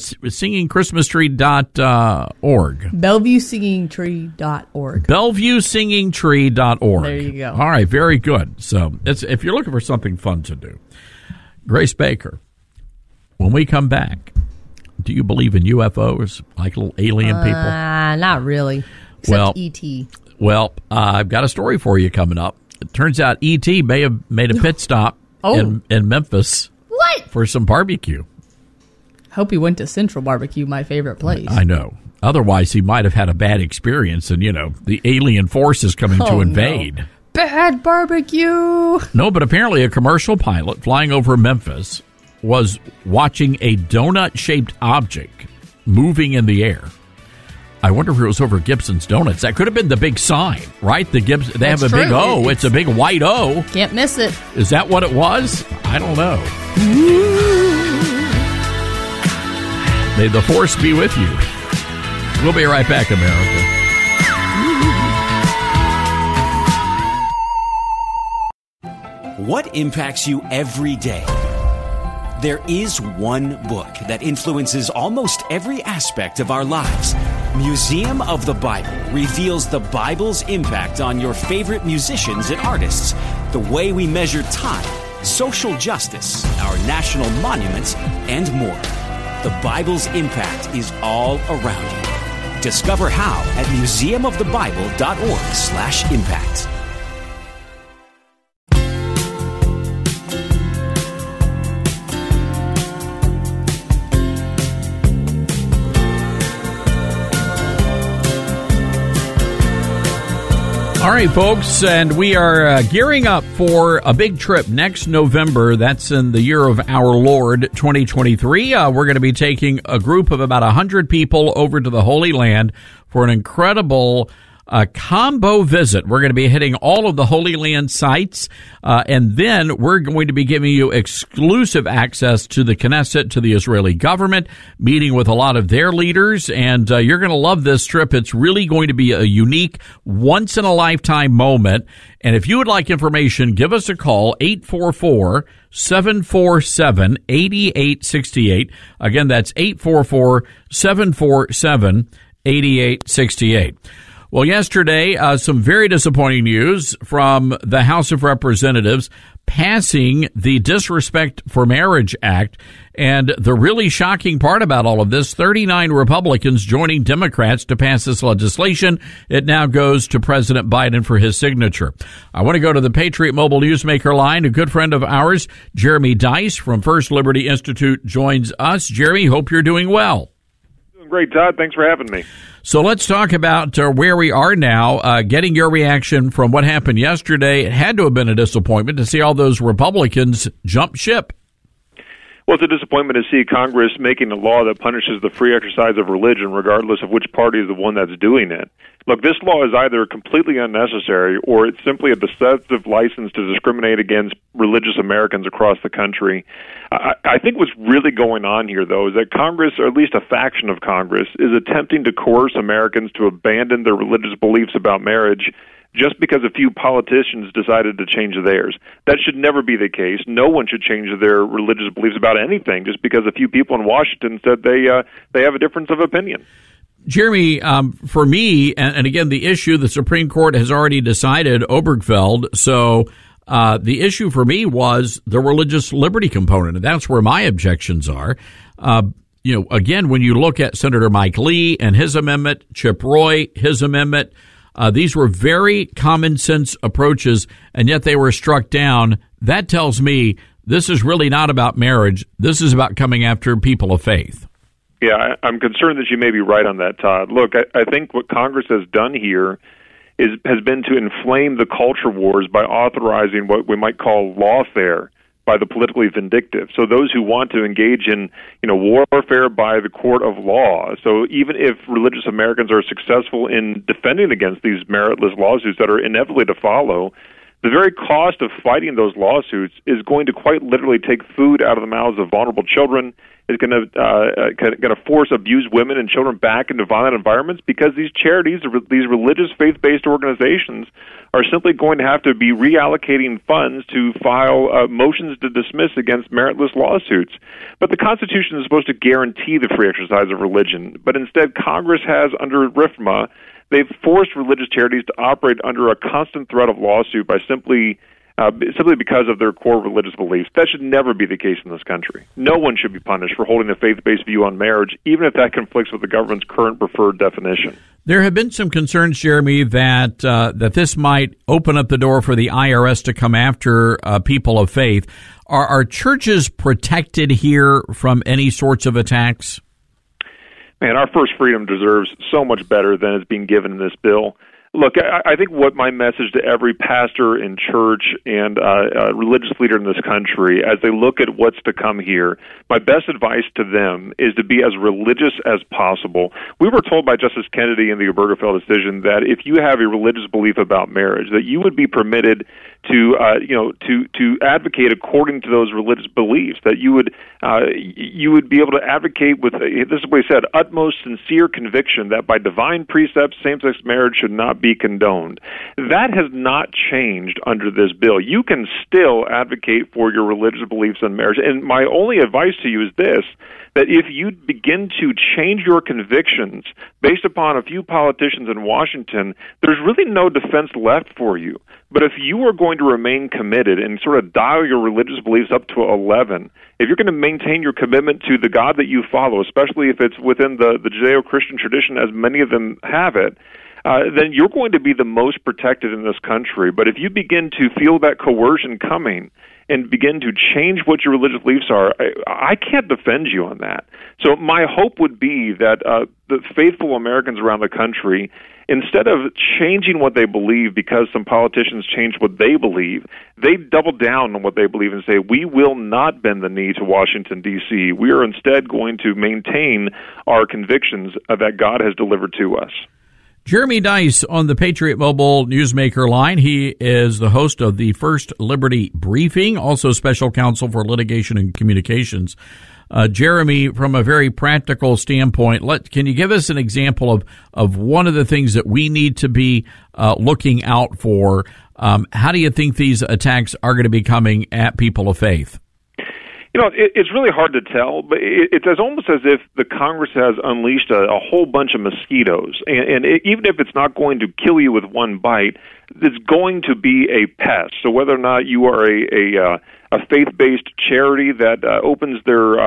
singingchristmastree.org. BellevueSingingTree.org. BellevueSingingTree.org. There you go. All right, very good. So if you're looking for something fun to do. Grace Baker, when we come back, do you believe in UFOs, like little alien people? Not really. Except E.T. Well, I've got a story for you coming up. It turns out E.T. may have made a pit stop in Memphis. What? For some barbecue. Hope he went to Central Barbecue, my favorite place. I know. Otherwise, he might have had a bad experience, and, the alien force is coming to invade. No. bad barbecue. No, but apparently a commercial pilot flying over Memphis was watching a donut-shaped object moving in the air. I wonder if it was over Gibson's Donuts. That could have been the big sign, right? They That's have a big true. O. It's a big white O. Can't miss it. Is that what it was? I don't know. May the force be with you. We'll be right back, America. What impacts you every day? There is one book that influences almost every aspect of our lives. Museum of the Bible reveals the Bible's impact on your favorite musicians and artists, the way we measure time, social justice, our national monuments, and more. The Bible's impact is all around you. Discover how at museumofthebible.org/impact. All right, folks, and we are gearing up for a big trip next November. That's in the year of our Lord, 2023. We're going to be taking a group of about 100 people over to the Holy Land for an incredible combo visit. We're going to be hitting all of the Holy Land sites, and then we're going to be giving you exclusive access to the Knesset, to the Israeli government, meeting with a lot of their leaders, and you're going to love this trip. It's really going to be a unique, once-in-a-lifetime moment, and if you would like information, give us a call, 844-747-8868. Again, that's 844-747-8868. Well, yesterday, some very disappointing news from the House of Representatives passing the Disrespect for Marriage Act. And the really shocking part about all of this, 39 Republicans joining Democrats to pass this legislation. It now goes to President Biden for his signature. I want to go to the Patriot Mobile Newsmaker line. A good friend of ours, Jeremy Dice from First Liberty Institute, joins us. Jeremy, hope you're doing well. Doing great, Todd. Thanks for having me. So let's talk about where we are now, getting your reaction from what happened yesterday. It had to have been a disappointment to see all those Republicans jump ship. Well, it's a disappointment to see Congress making a law that punishes the free exercise of religion, regardless of which party is the one that's doing it. Look, this law is either completely unnecessary or it's simply a deceptive license to discriminate against religious Americans across the country. I think what's really going on here, though, is that Congress, or at least a faction of Congress, is attempting to coerce Americans to abandon their religious beliefs about marriage just because a few politicians decided to change theirs. That should never be the case. No one should change their religious beliefs about anything just because a few people in Washington said they have a difference of opinion. Jeremy, for me, and again, the issue, the Supreme Court has already decided Obergefell, so the issue for me was the religious liberty component, and that's where my objections are. Again, when you look at Senator Mike Lee and his amendment, Chip Roy, his amendment, these were very common sense approaches, and yet they were struck down. That tells me this is really not about marriage. This is about coming after people of faith. Yeah, I'm concerned that you may be right on that, Todd. Look, I think what Congress has done here has been to inflame the culture wars by authorizing what we might call lawfare by the politically vindictive. So those who want to engage in, warfare by the court of law. So even if religious Americans are successful in defending against these meritless lawsuits that are inevitably to follow, the very cost of fighting those lawsuits is going to quite literally take food out of the mouths of vulnerable children. It's going to force abused women and children back into violent environments because these charities, these religious faith-based organizations, are simply going to have to be reallocating funds to file motions to dismiss against meritless lawsuits. But the Constitution is supposed to guarantee the free exercise of religion. But instead, Congress has, under RFMA, they've forced religious charities to operate under a constant threat of lawsuit by simply because of their core religious beliefs. That should never be the case in this country. No one should be punished for holding a faith-based view on marriage, even if that conflicts with the government's current preferred definition. There have been some concerns, Jeremy, that this might open up the door for the IRS to come after people of faith. Are churches protected here from any sorts of attacks? Man, our first freedom deserves so much better than is being given in this bill. Look, I think what my message to every pastor in church and religious leader in this country, as they look at what's to come here, my best advice to them is to be as religious as possible. We were told by Justice Kennedy in the Obergefell decision that if you have a religious belief about marriage, that you would be permitted to advocate according to those religious beliefs. That you would be able to advocate with, this is what he said, utmost sincere conviction that by divine precepts, same-sex marriage should not be condoned. That has not changed under this bill. You can still advocate for your religious beliefs on marriage. And my only advice to you is this, that if you begin to change your convictions based upon a few politicians in Washington, there's really no defense left for you. But if you are going to remain committed and sort of dial your religious beliefs up to 11, if you're going to maintain your commitment to the God that you follow, especially if it's within the Judeo-Christian tradition, as many of them have it, then you're going to be the most protected in this country. But if you begin to feel that coercion coming and begin to change what your religious beliefs are, I can't defend you on that. So my hope would be that the faithful Americans around the country, instead of changing what they believe because some politicians changed what they believe, they double down on what they believe and say, we will not bend the knee to Washington, D.C. We are instead going to maintain our convictions that God has delivered to us. Jeremy Dys on the Patriot Mobile Newsmaker line. He is the host of the First Liberty Briefing, also special counsel for litigation and communications. Jeremy, from a very practical standpoint, can you give us an example of one of the things that we need to be looking out for? How do you think these attacks are going to be coming at people of faith? You know, it's really hard to tell, but it's almost as if the Congress has unleashed a whole bunch of mosquitoes. And even if it's not going to kill you with one bite, it's going to be a pest. So whether or not you are a faith-based charity that opens their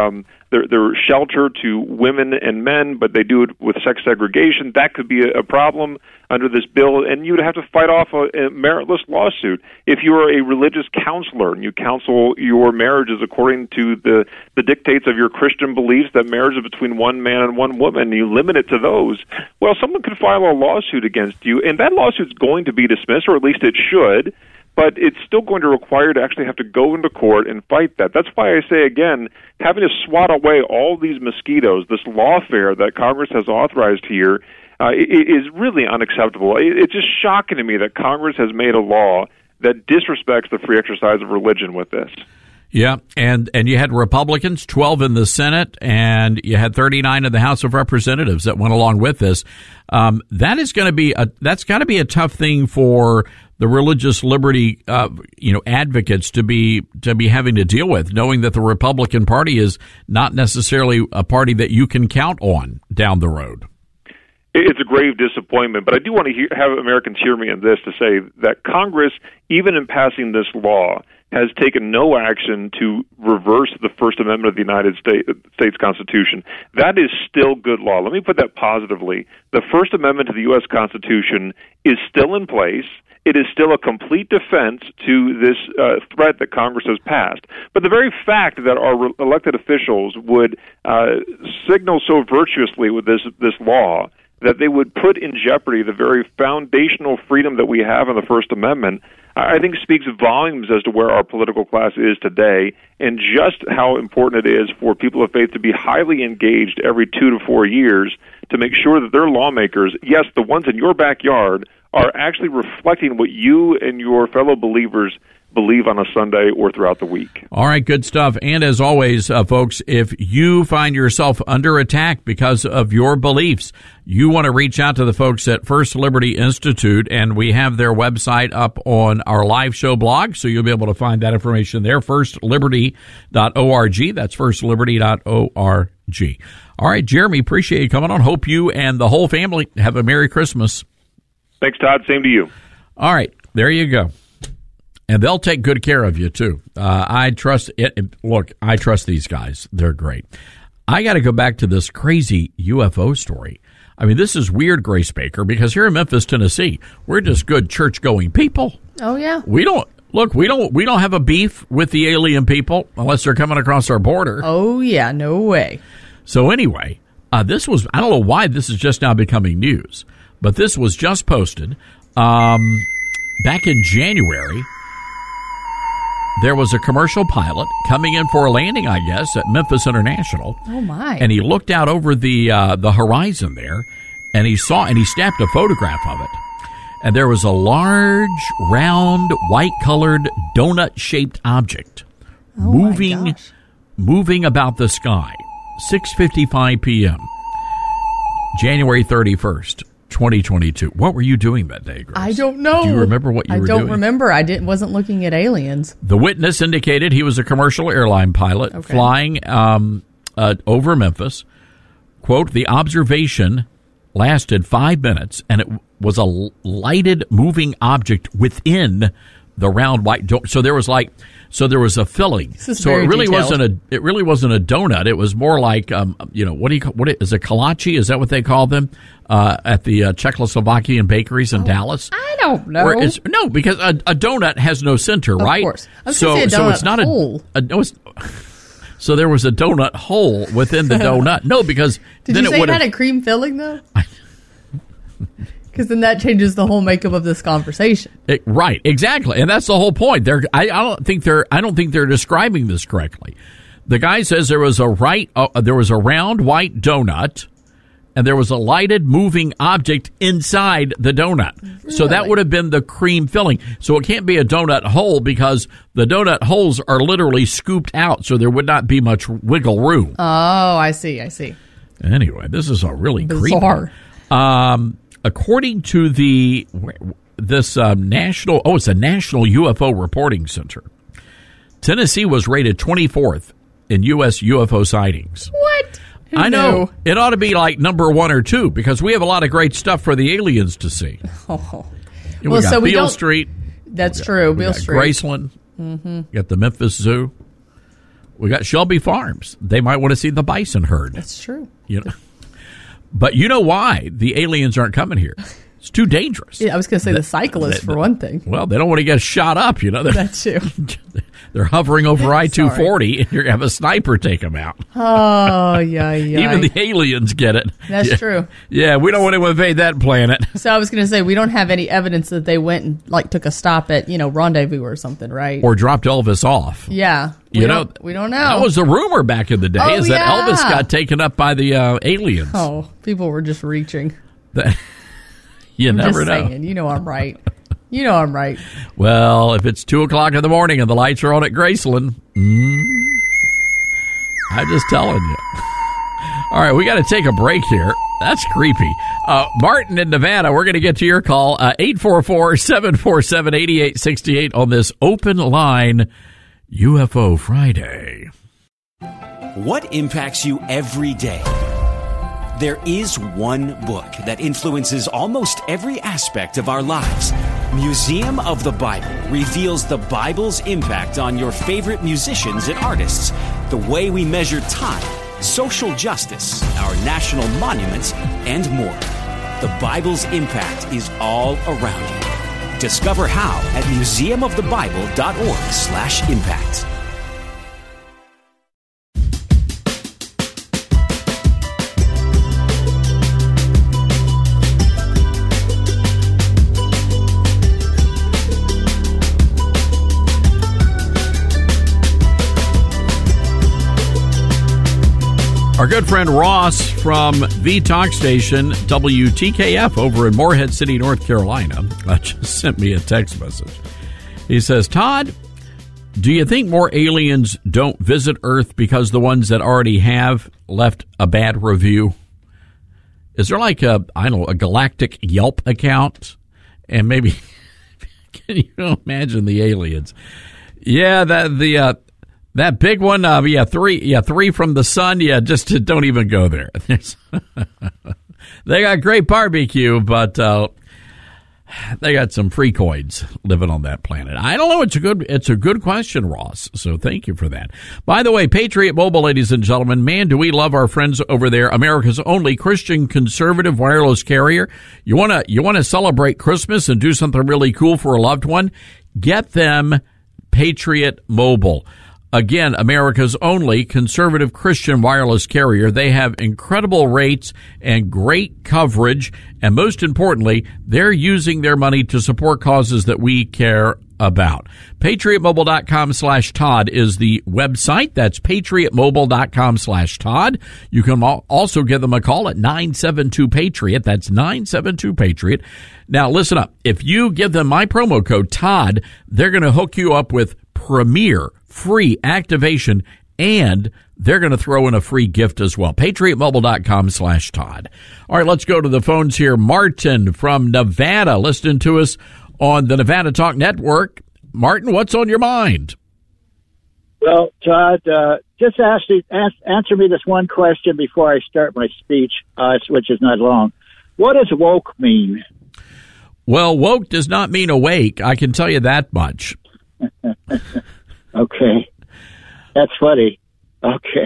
shelter to women and men, but they do it with sex segregation, that could be a problem under this bill, and you would have to fight off a meritless lawsuit. If you are a religious counselor and you counsel your marriages according to the dictates of your Christian beliefs, that marriage is between one man and one woman, and you limit it to those, well, someone could file a lawsuit against you, and that lawsuit's going to be dismissed, or at least it should, but it's still going to require you to actually have to go into court and fight that. That's why I say, again, having to swat away all these mosquitoes, this lawfare that Congress has authorized here, is really unacceptable. It's just shocking to me that Congress has made a law that disrespects the free exercise of religion with this. Yeah, and you had Republicans, 12 in the Senate, and you had 39 in the House of Representatives that went along with this. That's got to be a tough thing for the religious liberty, advocates to be having to deal with, knowing that the Republican Party is not necessarily a party that you can count on down the road. It's a grave disappointment, but I do want to have Americans hear me in this to say that Congress, even in passing this law, has taken no action to reverse the First Amendment of the United States Constitution. That is still good law. Let me put that positively. The First Amendment to the U.S. Constitution is still in place. It is still a complete defense to this threat that Congress has passed. But the very fact that our elected officials would signal so virtuously with this law that they would put in jeopardy the very foundational freedom that we have in the First Amendment, I think speaks volumes as to where our political class is today and just how important it is for people of faith to be highly engaged every 2 to 4 years to make sure that their lawmakers, yes, the ones in your backyard, are actually reflecting what you and your fellow believers believe on a Sunday or throughout the week. All right, good stuff. And as always, folks, if you find yourself under attack because of your beliefs, you want to reach out to the folks at First Liberty Institute, and we have their website up on our live show blog, so you'll be able to find that information there, firstliberty.org. That's firstliberty.org. All right, Jeremy, appreciate you coming on. Hope you and the whole family have a Merry Christmas. Thanks, Todd. Same to you. All right, there you go. And they'll take good care of you, too. I trust it. Look, I trust these guys. They're great. I got to go back to this crazy UFO story. I mean, this is weird, Grace Baker, because here in Memphis, Tennessee, we're just good church-going people. Oh, yeah. We don't have a beef with the alien people unless they're coming across our border. Oh, yeah. No way. So anyway, I don't know why this is just now becoming news, but this was just posted Back in January, there was a commercial pilot coming in for a landing, I guess, at Memphis International. Oh, my. And he looked out over the horizon there, and he snapped a photograph of it. And there was a large, round, white-colored, donut-shaped object moving about the sky. 6:55 p.m., January 31st, 2022. What were you doing that day, Grace? I don't know. Do you remember what you were doing? I don't remember. I wasn't looking at aliens. The witness indicated he was a commercial airline pilot flying over Memphis. Quote, the observation lasted 5 minutes, and it was a lighted moving object within the round white dome. So there was a filling. So it really wasn't a donut. It was more like what is a kolache? Is that what they call them at the Czechoslovakian bakeries in Dallas? I don't know. No, because a donut has no center, right? Of course. I was going to say a donut it's not hole. So there was a donut hole within the donut. No, because Did then you say it it had a cream filling though? Because then that changes the whole makeup of this conversation. Right, exactly, and that's the whole point. I don't think they're describing this correctly. The guy says there was a round white donut, and there was a lighted moving object inside the donut. Really? So that would have been the cream filling. So it can't be a donut hole because the donut holes are literally scooped out, so there would not be much wiggle room. Oh, I see. Anyway, this is a really bizarre. Creepy. According to it's a National UFO Reporting Center, Tennessee was rated 24th in U.S. UFO sightings. What? I know. It ought to be like number 1 or 2 because we have a lot of great stuff for the aliens to see. Oh. We got Beale Street. That's true. Beale Street. Graceland. Mm-hmm. We got the Memphis Zoo. We got Shelby Farms. They might want to see the bison herd. That's true. But you know why the aliens aren't coming here? It's too dangerous. Yeah, I was going to say the cyclists, for one thing. Well, they don't want to get shot up, That's true. They're hovering over I-240, and you're going to have a sniper take them out. Oh, yeah. Even the aliens get it. That's true. Yeah, we don't want to invade that planet. So I was going to say, we don't have any evidence that they went and took a stop at, Rendezvous or something, right? Or dropped Elvis off. Yeah. We don't know. That was the rumor back in the day, that Elvis got taken up by the aliens. Oh, people were just reaching. You never know. Saying, I'm right. I'm right. Well, if it's 2:00 in the morning and the lights are on at Graceland, I'm just telling you. All right, we got to take a break here. That's creepy. Martin in Nevada, we're going to get to your call. 844-747-8868 on this open line UFO Friday. What impacts you every day? There is one book that influences almost every aspect of our lives. Museum of the Bible reveals the Bible's impact on your favorite musicians and artists, the way we measure time, social justice, our national monuments, and more. The Bible's impact is all around you. Discover how at museumofthebible.org/impact. Our good friend Ross from the talk station WTKF over in Morehead City, North Carolina, just sent me a text message. He says, Todd, do you think more aliens don't visit Earth because the ones that already have left a bad review? Is there like a galactic Yelp account? And maybe, can you imagine the aliens? Yeah, that big one, three from the sun. Yeah, just don't even go there. They got great barbecue, but they got some freakoids living on that planet. I don't know. It's a good question, Ross. So thank you for that. By the way, Patriot Mobile, ladies and gentlemen, man, do we love our friends over there. America's only Christian conservative wireless carrier. You want to celebrate Christmas and do something really cool for a loved one? Get them Patriot Mobile. Again, America's only conservative Christian wireless carrier. They have incredible rates and great coverage. And most importantly, they're using their money to support causes that we care about. PatriotMobile.com/Todd is the website. That's PatriotMobile.com/Todd. You can also give them a call at 972-PATRIOT. That's 972-PATRIOT. Now, listen up. If you give them my promo code Todd, they're going to hook you up with premier free activation, and they're going to throw in a free gift as well. PatriotMobile.com/Todd. All right, let's go to the phones here. Martin from Nevada, listening to us on the Nevada Talk Network. Martin, what's on your mind? Well, Todd, just answer me this one question before I start my speech, which is not long. What does woke mean? Well, woke does not mean awake. I can tell you that much. Okay. That's funny. Okay.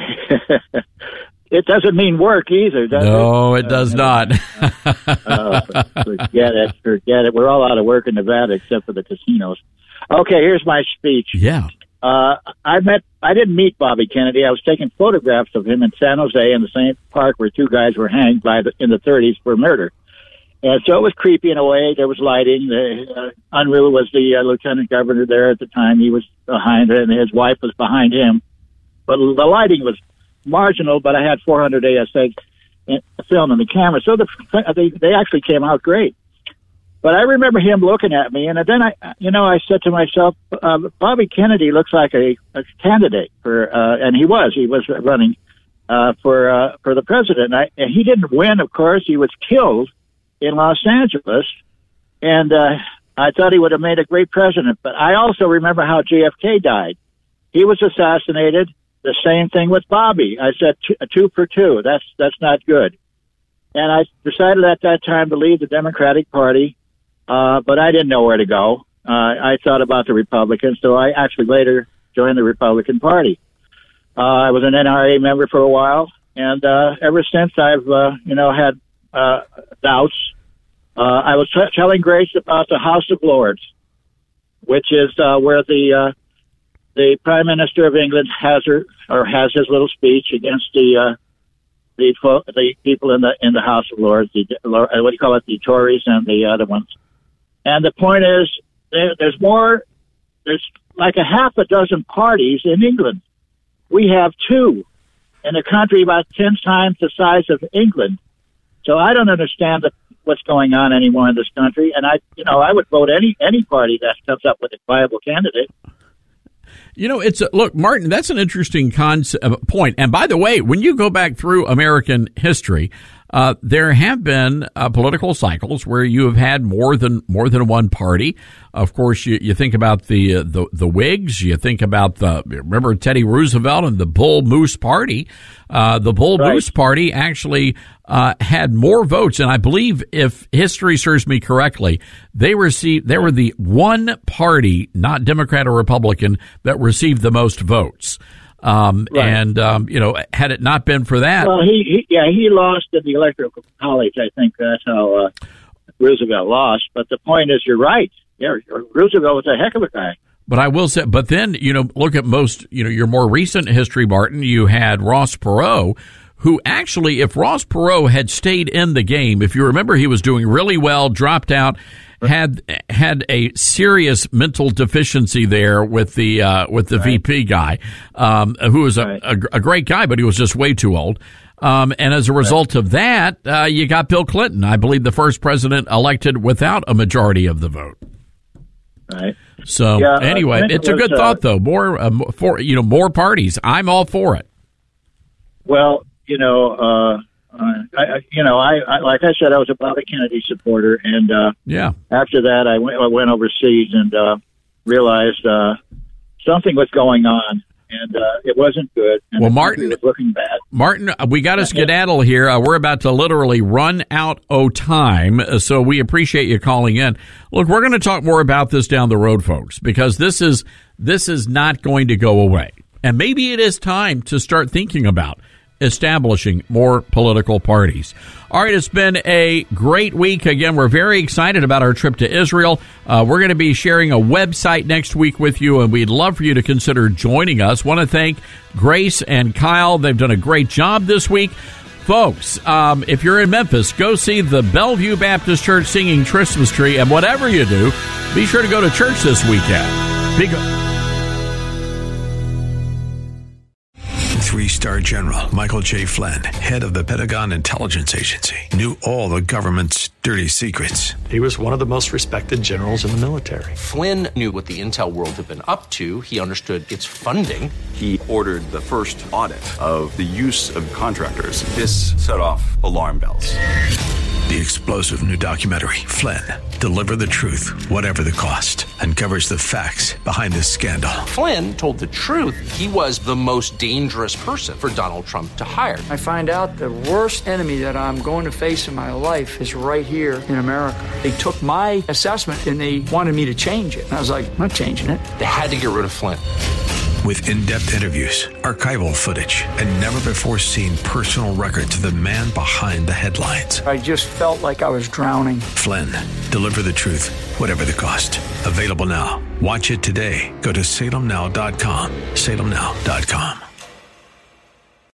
It doesn't mean work either, does it? No, it does not. Forget it. We're all out of work in Nevada except for the casinos. Okay, here's my speech. Yeah. I didn't meet Bobby Kennedy. I was taking photographs of him in San Jose in the same park where two guys were hanged in the 30s for murder. And so it was creepy in a way. There was lighting. Unruh was the lieutenant governor there at the time. He was behind it, and his wife was behind him. But the lighting was marginal, but I had 400 ASA film in the camera. So they actually came out great. But I remember him looking at me, and then I said to myself, Bobby Kennedy looks like a candidate for, and he was running for the president. And he didn't win, of course. He was killed in Los Angeles, and I thought he would have made a great president. But I also remember how JFK died. He was assassinated. The same thing with Bobby. I said two for two. That's not good. And I decided at that time to leave the Democratic Party, but I didn't know where to go. I thought about the Republicans, so I actually later joined the Republican Party. I was an NRA member for a while, and ever since I've had doubts. I was telling Grace about the House of Lords, which is where the Prime Minister of England has his little speech against the people in the House of Lords. What do you call it? The Tories and the other ones. And the point is, there's like a half a dozen parties in England. We have two in a country about 10 times the size of England. So I don't understand what's going on anymore in this country, and I would vote any party that comes up with a viable candidate. Look, Martin, that's an interesting point. And by the way, when you go back through American history, there have been political cycles where you have had more than one party. Of course, you think about the Whigs. You think about remember Teddy Roosevelt and the Bull Moose Party. The Bull Moose Party actually had more votes, and I believe, if history serves me correctly, they were the one party, not Democrat or Republican, that received the most votes. And had it not been for that, well, he lost in the Electoral College. I think that's how Roosevelt lost. But the point is, you're right. Yeah, Roosevelt was a heck of a guy. But I will say, but then look at your more recent history, Martin. You had Ross Perot, who actually, if Ross Perot had stayed in the game, if you remember, he was doing really well, dropped out. Had a serious mental deficiency there with the VP guy, who was a great guy, but he was just way too old. And as a result of that, you got Bill Clinton, I believe, the first president elected without a majority of the vote. Right. So anyway, it's a good thought, though. More parties. I'm all for it. Well, like I said, I was a Bobby Kennedy supporter, and after that, I went overseas and realized something was going on, and it wasn't good. And Martin, it was looking bad. Martin, we got to skedaddle here. We're about to literally run out of time, so we appreciate you calling in. Look, we're going to talk more about this down the road, folks, because this is not going to go away, and maybe it is time to start thinking about establishing more political parties. All right, it's been a great week. Again, we're very excited about our trip to Israel. We're going to be sharing a website next week with you, and we'd love for you to consider joining us. Want to thank Grace and Kyle. They've done a great job this week. Folks, if you're in Memphis, go see the Bellevue Baptist Church singing Christmas Tree, and whatever you do, be sure to go to church this weekend. Be good. 3-star General Michael J. Flynn, head of the Pentagon Intelligence Agency, knew all the government's dirty secrets. He was one of the most respected generals in the military. Flynn knew what the intel world had been up to. He understood its funding. He ordered the first audit of the use of contractors. This set off alarm bells. The explosive new documentary, Flynn, Deliver the Truth, Whatever the Cost, uncovers the facts behind this scandal. Flynn told the truth. He was the most dangerous person for Donald Trump to hire. I find out the worst enemy that I'm going to face in my life is right here in America. They took my assessment and they wanted me to change it. And I was like, I'm not changing it. They had to get rid of Flynn. With in-depth interviews, archival footage, and never-before-seen personal records of the man behind the headlines. I just felt like I was drowning. Flynn, Deliver the Truth, Whatever the Cost. Available now. Watch it today. Go to salemnow.com. salemnow.com.